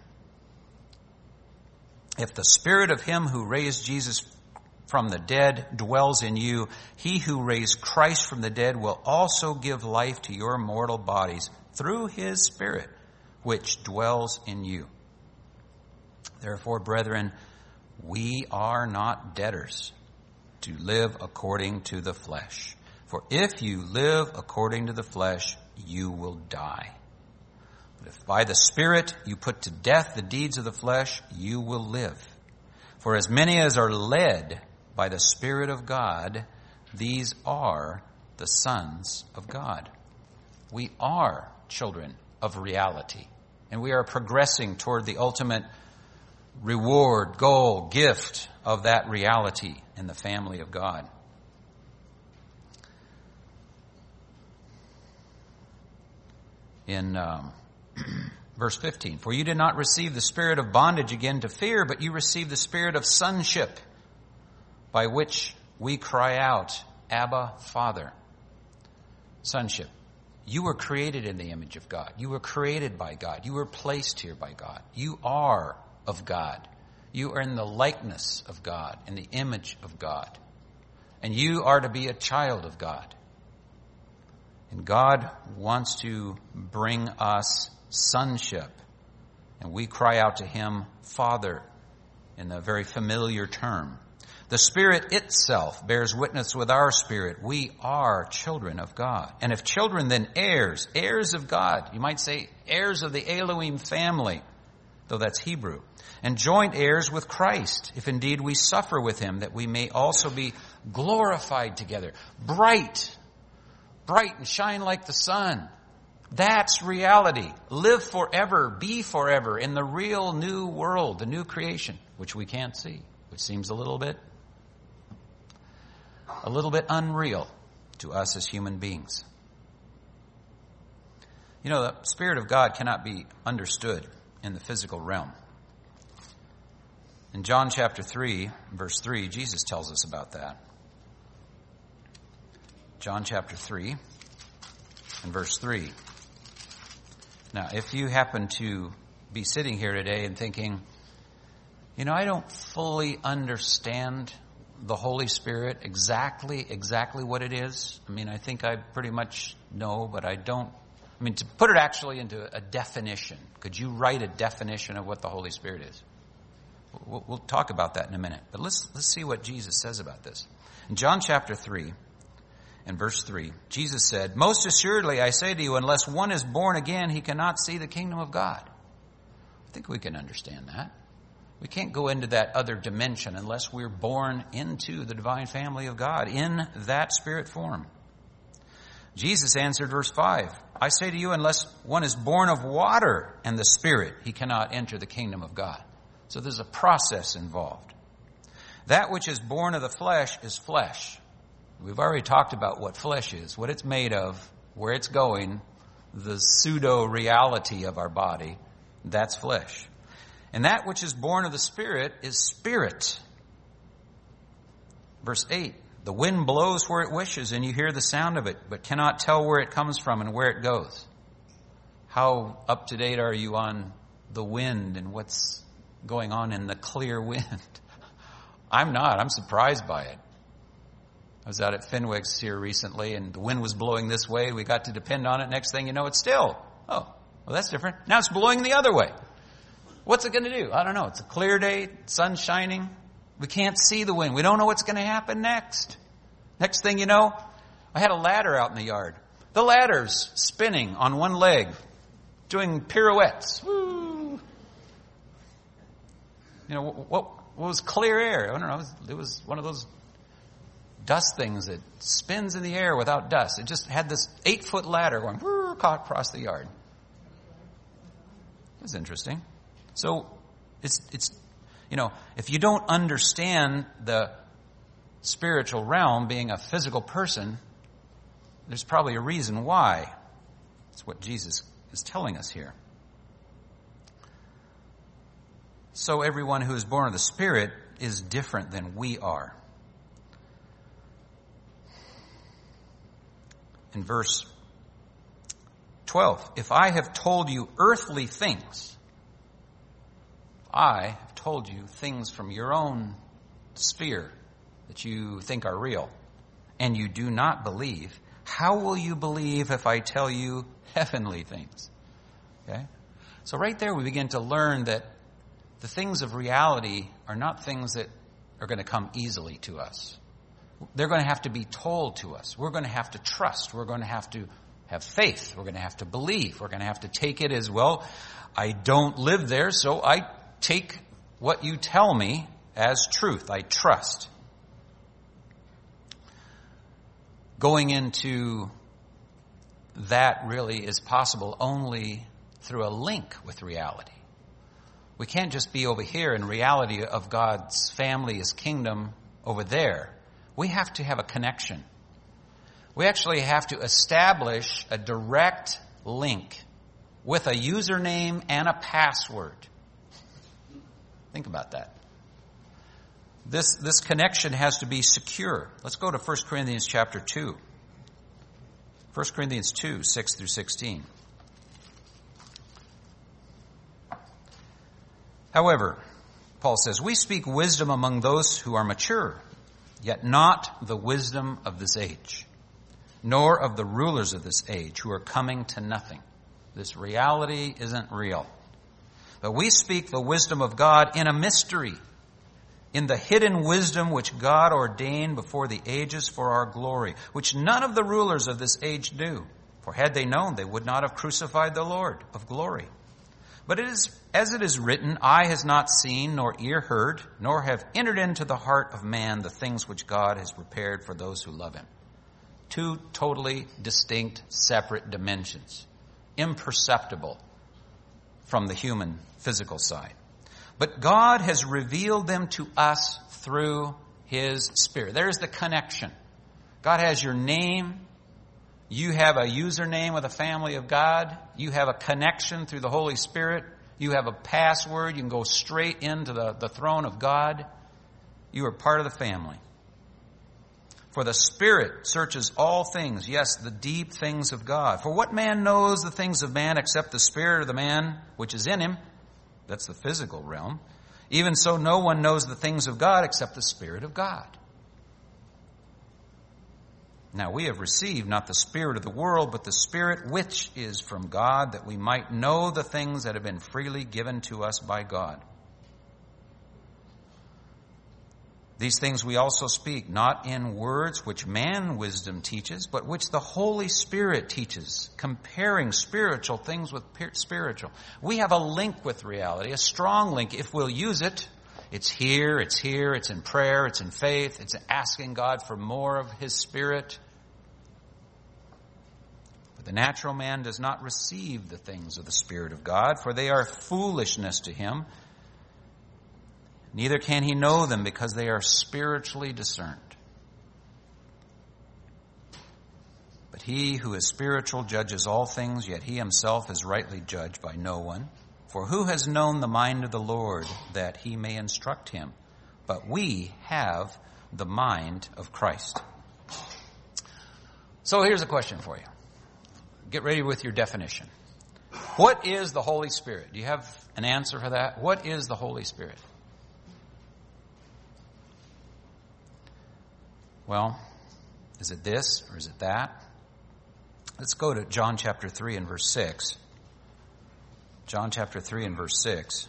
If the Spirit of Him who raised Jesus from the dead dwells in you, He who raised Christ from the dead will also give life to your mortal bodies through His Spirit, which dwells in you. Therefore, brethren, we are not debtors to live according to the flesh. For if you live according to the flesh, you will die. But if by the Spirit you put to death the deeds of the flesh, you will live. For as many as are led by the Spirit of God, these are the sons of God. We are children of reality, and we are progressing toward the ultimate reward, goal, gift of that reality in the family of God. In um, verse fifteen, for you did not receive the spirit of bondage again to fear, but you received the spirit of sonship, by which we cry out, Abba, Father. Sonship. You were created in the image of God. You were created by God. You were placed here by God. You are of God. You are in the likeness of God, in the image of God. And you are to be a child of God. And God wants to bring us sonship. And we cry out to Him, Father, in a very familiar term. The Spirit itself bears witness with our spirit. We are children of God. And if children, then heirs, heirs of God. You might say heirs of the Elohim family, though that's Hebrew. And joint heirs with Christ, if indeed we suffer with Him, that we may also be glorified together. Bright, bright and shine like the sun. That's reality. Live forever, be forever in the real new world, the new creation, which we can't see, which seems a little bit a little bit unreal to us as human beings. You know, the Spirit of God cannot be understood in the physical realm. In John chapter three, verse three, Jesus tells us about that. John chapter three and verse three. Now, if you happen to be sitting here today and thinking, you know, I don't fully understand the Holy Spirit, exactly, exactly what it is. I mean, I think I pretty much know, but I don't. I mean, to put it actually into a definition, could you write a definition of what the Holy Spirit is? We'll, we'll talk about that in a minute. But let's let's see what Jesus says about this. In John chapter three and verse three, Jesus said, most assuredly I say to you, unless one is born again, he cannot see the kingdom of God. I think we can understand that. We can't go into that other dimension unless we're born into the divine family of God in that spirit form. Jesus answered, verse five, I say to you, unless one is born of water and the Spirit, he cannot enter the kingdom of God. So there's a process involved. That which is born of the flesh is flesh. We've already talked about what flesh is, what it's made of, where it's going, the pseudo-reality of our body. That's flesh. And that which is born of the Spirit is spirit. Verse eight, the wind blows where it wishes, and you hear the sound of it, but cannot tell where it comes from and where it goes. How up to date are you on the wind and what's going on in the clear wind? I'm not. I'm surprised by it. I was out at Fenwick's here recently, and the wind was blowing this way. We got to depend on it. Next thing you know, it's still. Oh, Well, that's different. Now it's blowing the other way. What's it going to do? I don't know. It's a clear day, sun shining. We can't see the wind. We don't know what's going to happen next. Next thing you know, I had a ladder out in the yard. The ladder's spinning on one leg, doing pirouettes. Woo! You know, what, what was clear air? I don't know. It was, it was one of those dust things that spins in the air without dust. It just had this eight-foot ladder going woo, across the yard. It was interesting. So it's, it's, you know, if you don't understand the spiritual realm being a physical person, there's probably a reason why. It's what Jesus is telling us here. So everyone who is born of the Spirit is different than we are. In verse twelve, if I have told you earthly things, I have told you things from your own sphere that you think are real, and you do not believe, how will you believe if I tell you heavenly things? Okay? So right there we begin to learn that the things of reality are not things that are going to come easily to us. They're going to have to be told to us. We're going to have to trust. We're going to have to have faith. We're going to have to believe. We're going to have to take it as, well, I don't live there, so I take what you tell me as truth. I trust. Going into that really is possible only through a link with reality. We can't just be over here in reality of God's family, His kingdom over there. We have to have a connection. We actually have to establish a direct link with a username and a password. Think about that. This, this connection has to be secure. Let's go to First Corinthians chapter two. First Corinthians two, six through sixteen. However, Paul says, we speak wisdom among those who are mature, yet not the wisdom of this age, nor of the rulers of this age who are coming to nothing. This reality isn't real. But we speak the wisdom of God in a mystery, in the hidden wisdom which God ordained before the ages for our glory, which none of the rulers of this age knew. For had they known, they would not have crucified the Lord of glory. But it is, as it is written, eye has not seen, nor ear heard, nor have entered into the heart of man the things which God has prepared for those who love Him. Two totally distinct, separate dimensions, imperceptible from the human physical side. But God has revealed them to us through His Spirit. There's the connection. God has your name. You have a username with a family of God. You have a connection through the Holy Spirit. You have a password. You can go straight into the, the throne of God. You are part of the family. For the Spirit searches all things, yes, the deep things of God. For what man knows the things of man except the spirit of the man which is in him? That's the physical realm. Even so, no one knows the things of God except the Spirit of God. Now we have received not the spirit of the world, but the Spirit which is from God, that we might know the things that have been freely given to us by God. These things we also speak, not in words which man wisdom teaches, but which the Holy Spirit teaches, comparing spiritual things with spiritual. We have a link with reality, a strong link if we'll use it. It's here, it's here, it's in prayer, it's in faith, it's asking God for more of His Spirit. But the natural man does not receive the things of the Spirit of God, for they are foolishness to him. Neither can he know them because they are spiritually discerned. But he who is spiritual judges all things, yet he himself is rightly judged by no one. For who has known the mind of the Lord that he may instruct him? But we have the mind of Christ. So here's a question for you. Get ready with your definition. What is the Holy Spirit? Do you have an answer for that? What is the Holy Spirit? Well, is it this or is it that? Let's go to John chapter three and verse six. John chapter three and verse six.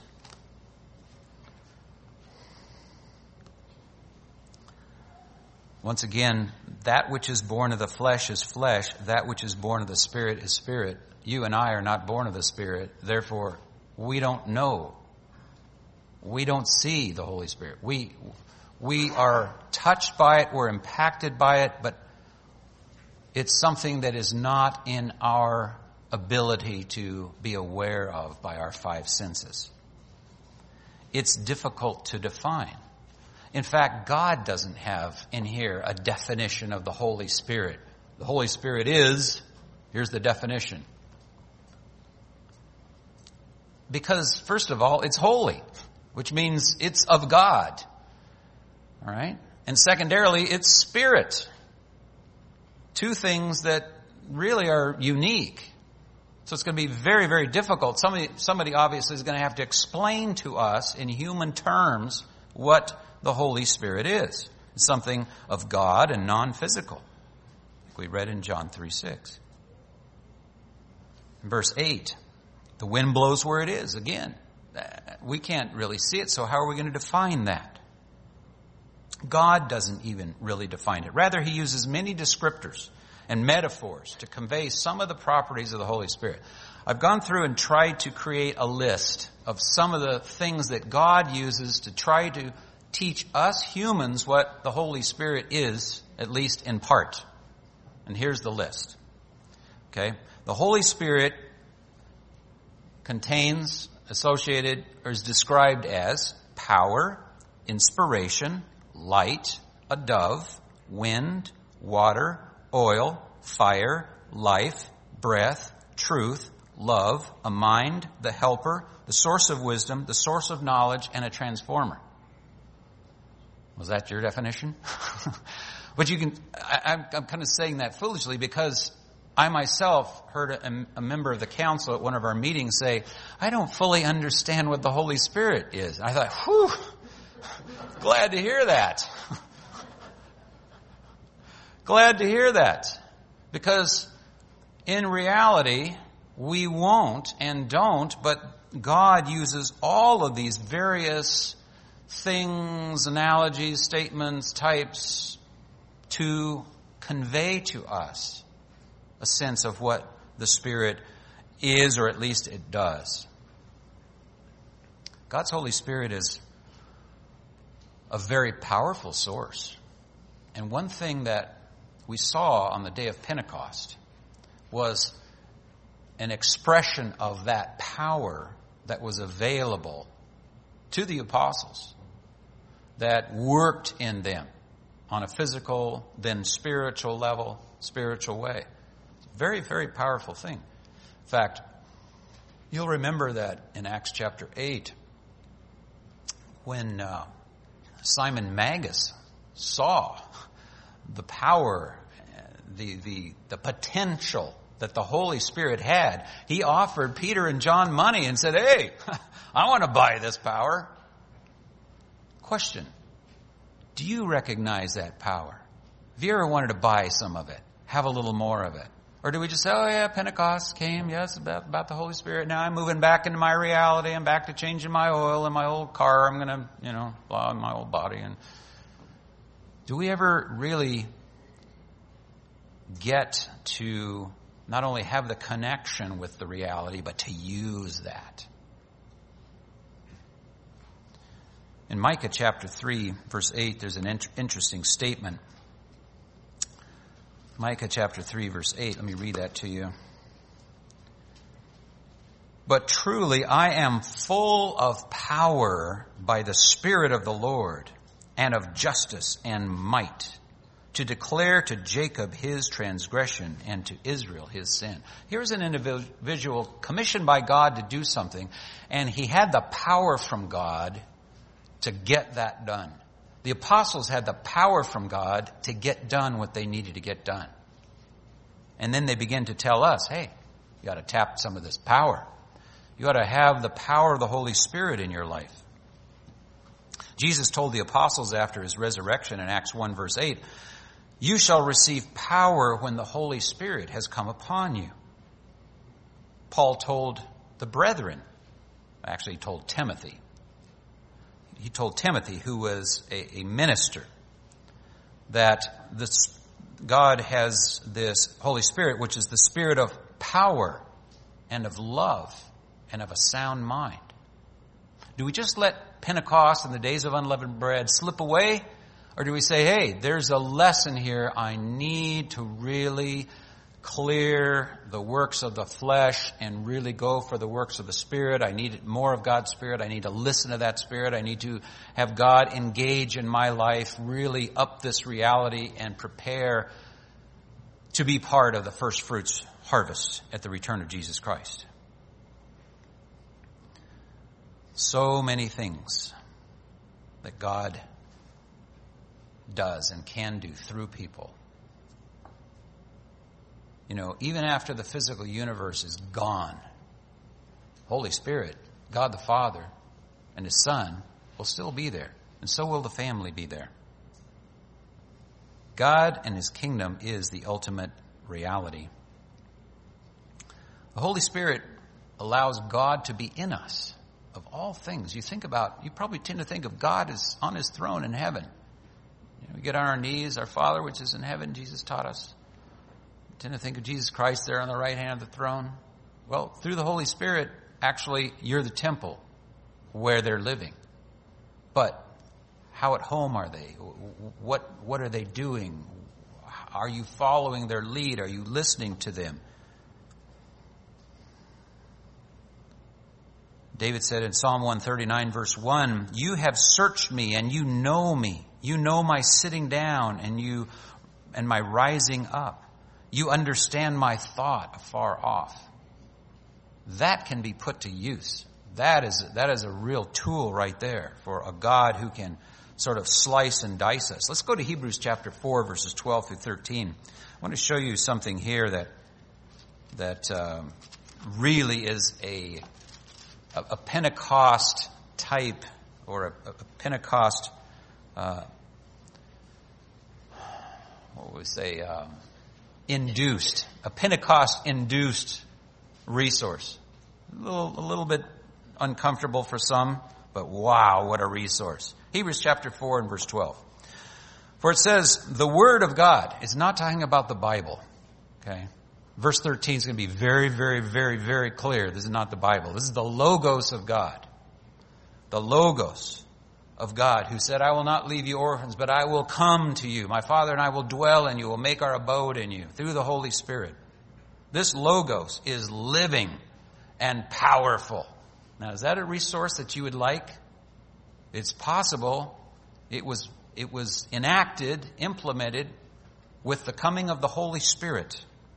Once again, that which is born of the flesh is flesh, that which is born of the Spirit is spirit. You and I are not born of the Spirit, therefore we don't know. We don't see the Holy Spirit. We we are touched by it, we're impacted by it, but it's something that is not in our ability to be aware of by our five senses. It's difficult to define. In fact, God doesn't have in here a definition of the Holy Spirit. The Holy Spirit is, here's the definition. Because, first of all, it's holy, which means it's of God. All right? And secondarily, it's spirit. Two things that really are unique. So it's going to be very, very difficult. Somebody, somebody obviously is going to have to explain to us in human terms what the Holy Spirit is. It's something of God and non-physical. Like we read in John three six. In verse eight, the wind blows where it is. Again, we can't really see it, so how are we going to define that? God doesn't even really define it. Rather, he uses many descriptors and metaphors to convey some of the properties of the Holy Spirit. I've gone through and tried to create a list of some of the things that God uses to try to teach us humans what the Holy Spirit is, at least in part. And here's the list. Okay? The Holy Spirit contains, associated, or is described as power, inspiration, light, a dove, wind, water, oil, fire, life, breath, truth, love, a mind, the helper, the source of wisdom, the source of knowledge, and a transformer. Was that your definition? But you can, I, I'm, I'm kind of saying that foolishly because I myself heard a, a member of the council at one of our meetings say, I don't fully understand what the Holy Spirit is. And I thought, whew, glad to hear that. Glad to hear that. Because in reality, we won't and don't, but God uses all of these various things, analogies, statements, types to convey to us a sense of what the Spirit is, or at least it does. God's Holy Spirit is a very powerful source. And one thing that we saw on the day of Pentecost was an expression of that power that was available to the apostles, that worked in them on a physical, then spiritual level, spiritual way. It's a very, very powerful thing. In fact, you'll remember that in Acts chapter eight, when uh, Simon Magus saw the power, the, the, the potential that the Holy Spirit had, he offered Peter and John money and said, hey, I want to buy this power. Question, do you recognize that power? Have you ever wanted to buy some of it, have a little more of it? Or do we just say, oh yeah, Pentecost came, yes, about, about the Holy Spirit. Now I'm moving back into my reality. I'm back to changing my oil in my old car. I'm going to, you know, blah, in my old body. And do we ever really get to not only have the connection with the reality, but to use that? In Micah chapter three, verse eight, there's an int- interesting statement. Micah chapter three, verse eight. Let me read that to you. But truly I am full of power by the Spirit of the Lord, and of justice and might, to declare to Jacob his transgression and to Israel his sin. Here's an individual commissioned by God to do something, and he had the power from God to get that done. The apostles had the power from God to get done what they needed to get done. And then they begin to tell us, hey, you got to tap some of this power. You got to have the power of the Holy Spirit in your life. Jesus told the apostles after his resurrection in Acts one verse eight, you shall receive power when the Holy Spirit has come upon you. Paul told the brethren Actually, he told Timothy. He told Timothy, who was a, a minister, that this, God has this Holy Spirit, which is the spirit of power and of love and of a sound mind. Do we just let Pentecost and the days of unleavened bread slip away? Or do we say, hey, there's a lesson here. I need to really clear the works of the flesh and really go for the works of the Spirit. I need more of God's Spirit. I need to listen to that Spirit. I need to have God engage in my life, really up this reality and prepare to be part of the first fruits harvest at the return of Jesus Christ. So many things that God does and can do through people. You know, even after the physical universe is gone, Holy Spirit, God the Father, and His Son will still be there. And so will the family be there. God and His kingdom is the ultimate reality. The Holy Spirit allows God to be in us. Of all things, you think about, you probably tend to think of God as on His throne in heaven. You know, we get on our knees, our Father which is in heaven, Jesus taught us. We tend to think of Jesus Christ there on the right hand of the throne. Well, through the Holy Spirit, actually, you're the temple where they're living. But how at home are they? What, what are they doing? Are you following their lead? Are you listening to them? David said in Psalm one thirty-nine verse one, you have searched me and you know me. You know my sitting down and you and my rising up. You understand my thought afar off. That can be put to use. That is, that is a real tool right there for a God who can sort of slice and dice us. Let's go to Hebrews chapter four, verses twelve through thirteen. I want to show you something here that, that um, really is a a Pentecost type or a, a Pentecost, uh, what would we say, um, induced, a Pentecost induced resource. A little, a little bit uncomfortable for some, but wow, what a resource. Hebrews chapter four and verse twelve. For it says, the Word of God is not talking about the Bible, okay? Verse thirteen is going to be very, very, very, very clear. This is not the Bible. This is the Logos of God. The Logos of God who said, I will not leave you orphans, but I will come to you. My Father and I will dwell in you, will make our abode in you through the Holy Spirit. This Logos is living and powerful. Now, is that a resource that you would like? It's possible. It was, it was enacted, implemented with the coming of the Holy Spirit.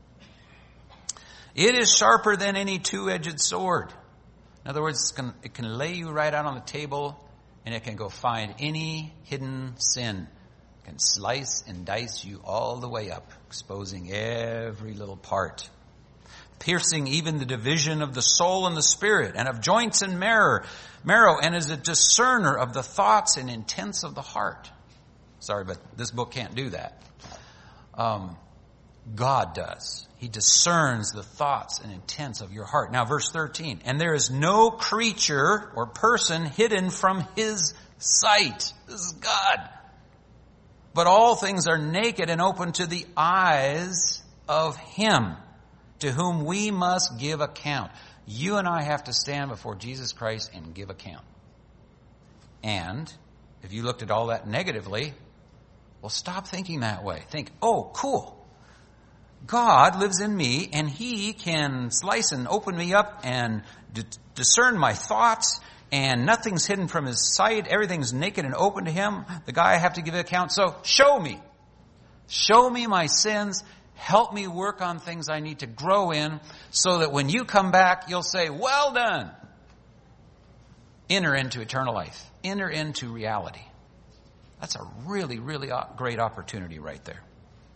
It is sharper than any two-edged sword. In other words, it can, it can lay you right out on the table and it can go find any hidden sin. It can slice and dice you all the way up, exposing every little part. Piercing even the division of the soul and the spirit and of joints and marrow, marrow and is a discerner of the thoughts and intents of the heart. Sorry, but this book can't do that. Um, God does. He discerns the thoughts and intents of your heart. Now, verse thirteen. And there is no creature or person hidden from His sight. This is God. But all things are naked and open to the eyes of Him to whom we must give account. You and I have to stand before Jesus Christ and give account. And if you looked at all that negatively, well, stop thinking that way. Think, oh, cool. God lives in me and He can slice and open me up and d- discern my thoughts, and nothing's hidden from His sight. Everything's naked and open to Him. The guy I have to give account. So show me. Show me my sins. Help me work on things I need to grow in so that when you come back, you'll say, well done. Enter into eternal life. Enter into reality. That's a really, really great opportunity right there.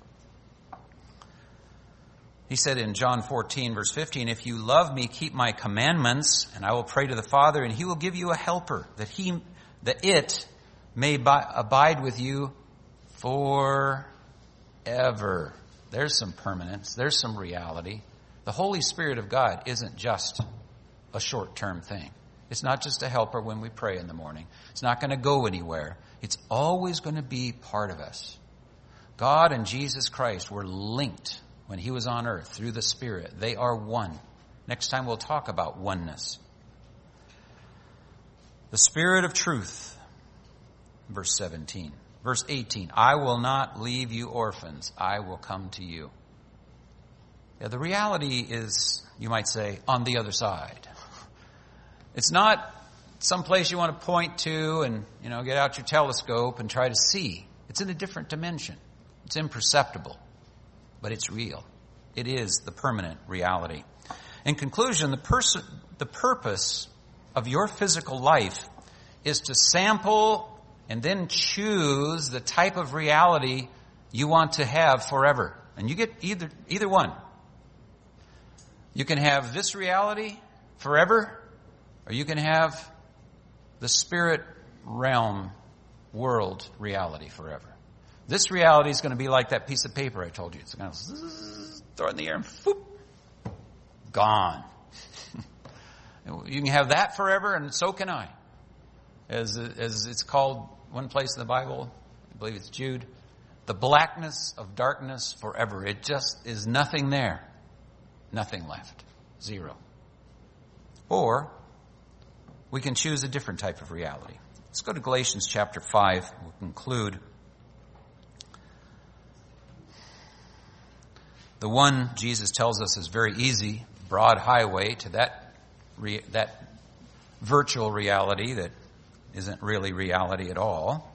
He said in John fourteen, verse fifteen, if you love me, keep my commandments, and I will pray to the Father, and He will give you a helper, that he, that it may abide with you forever. There's some permanence. There's some reality. The Holy Spirit of God isn't just a short-term thing. It's not just a helper when we pray in the morning. It's not going to go anywhere. It's always going to be part of us. God and Jesus Christ were linked when he was on earth through the Spirit. They are one. Next time we'll talk about oneness. The Spirit of truth, verse seventeen. Verse eighteen, I will not leave you orphans. I will come to you. Yeah, the reality is, you might say, on the other side. It's not some place you want to point to and, you know, get out your telescope and try to see. It's in a different dimension. It's imperceptible, but it's real. It is the permanent reality. In conclusion, the pers- the purpose of your physical life is to sample and then choose the type of reality you want to have forever. And you get either either one. You can have this reality forever, or you can have the spirit realm world reality forever. This reality is going to be like that piece of paper I told you. It's going to zzz, throw it in the air and whoop, gone. You can have that forever, and so can I. As, as it's called one place in the Bible, I believe it's Jude, the blackness of darkness forever. It just is nothing there. Nothing left. Zero. Or we can choose a different type of reality. Let's go to Galatians chapter five. We'll conclude. The one Jesus tells us is very easy, broad highway to that re- that virtual reality that isn't really reality at all.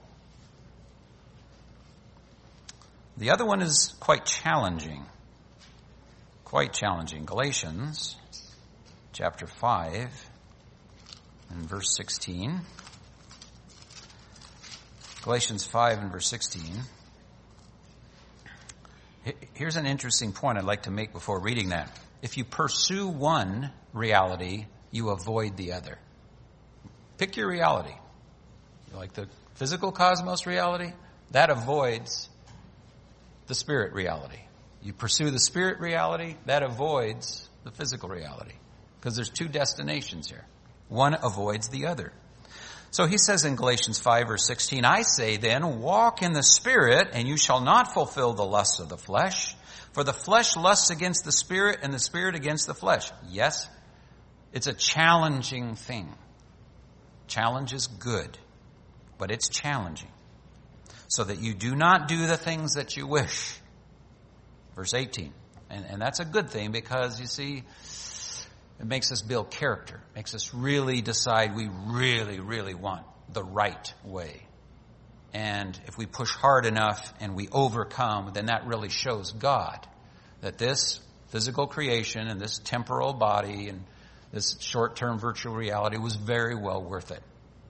The other one is quite challenging. Quite challenging. Galatians chapter five and verse sixteen. Galatians five and verse sixteen. Here's an interesting point I'd like to make before reading that. If you pursue one reality, you avoid the other. Pick your reality. You like the physical cosmos reality? That avoids the spirit reality. You pursue the spirit reality, that avoids the physical reality. Because there's two destinations here. One avoids the other. So he says in Galatians five verse sixteen, I say then, walk in the Spirit, and you shall not fulfill the lusts of the flesh. For the flesh lusts against the Spirit, and the Spirit against the flesh. Yes, it's a challenging thing. Challenge is good, but it's challenging. So that you do not do the things that you wish. Verse eighteen. And, and that's a good thing because, you see, it makes us build character. Makes us really decide we really, really want the right way. And if we push hard enough and we overcome, then that really shows God that this physical creation and this temporal body and this short-term virtual reality was very well worth it.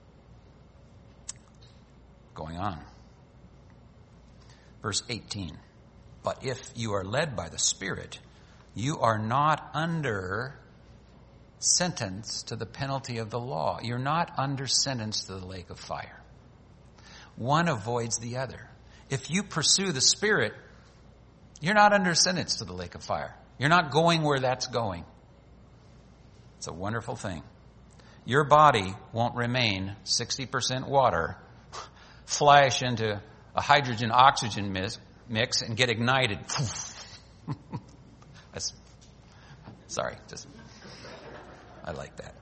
Going on. Verse eighteen. But if you are led by the Spirit, you are not under sentence to the penalty of the law. You're not under sentence to the lake of fire. One avoids the other. If you pursue the Spirit, you're not under sentence to the lake of fire. You're not going where that's going. It's a wonderful thing. Your body won't remain sixty percent water, flash into a hydrogen-oxygen mix, mix and get ignited. That's, sorry, just... I like that.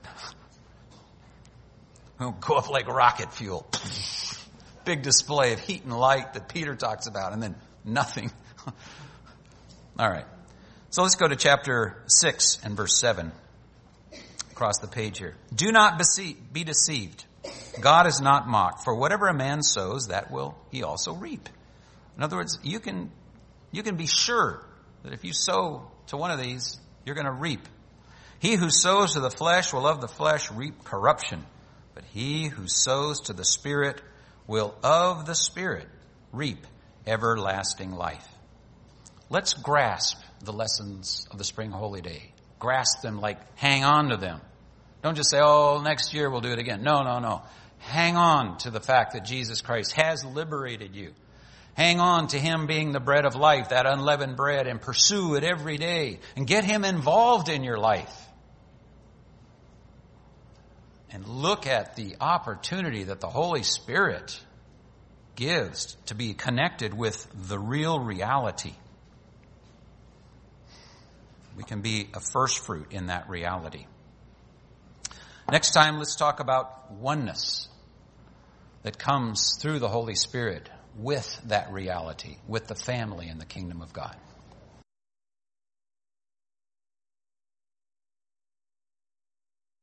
We'll go up like rocket fuel. Big display of heat and light that Peter talks about, and then nothing. All right. So let's go to chapter six and verse seven. Across the page here. Do not be deceived. God is not mocked. For whatever a man sows, that will he also reap. In other words, you can, you can be sure that if you sow to one of these, you're going to reap. He who sows to the flesh will of the flesh reap corruption, but he who sows to the Spirit will of the Spirit reap everlasting life. Let's grasp the lessons of the Spring Holy Day. Grasp them, like hang on to them. Don't just say, oh, next year we'll do it again. No, no, no. Hang on to the fact that Jesus Christ has liberated you. Hang on to Him being the bread of life, that unleavened bread, and pursue it every day. And get Him involved in your life. and look at the opportunity that the Holy Spirit gives to be connected with the real reality. We can be a first fruit in that reality. Next time, let's talk about oneness that comes through the Holy Spirit with that reality, with the family in the kingdom of God.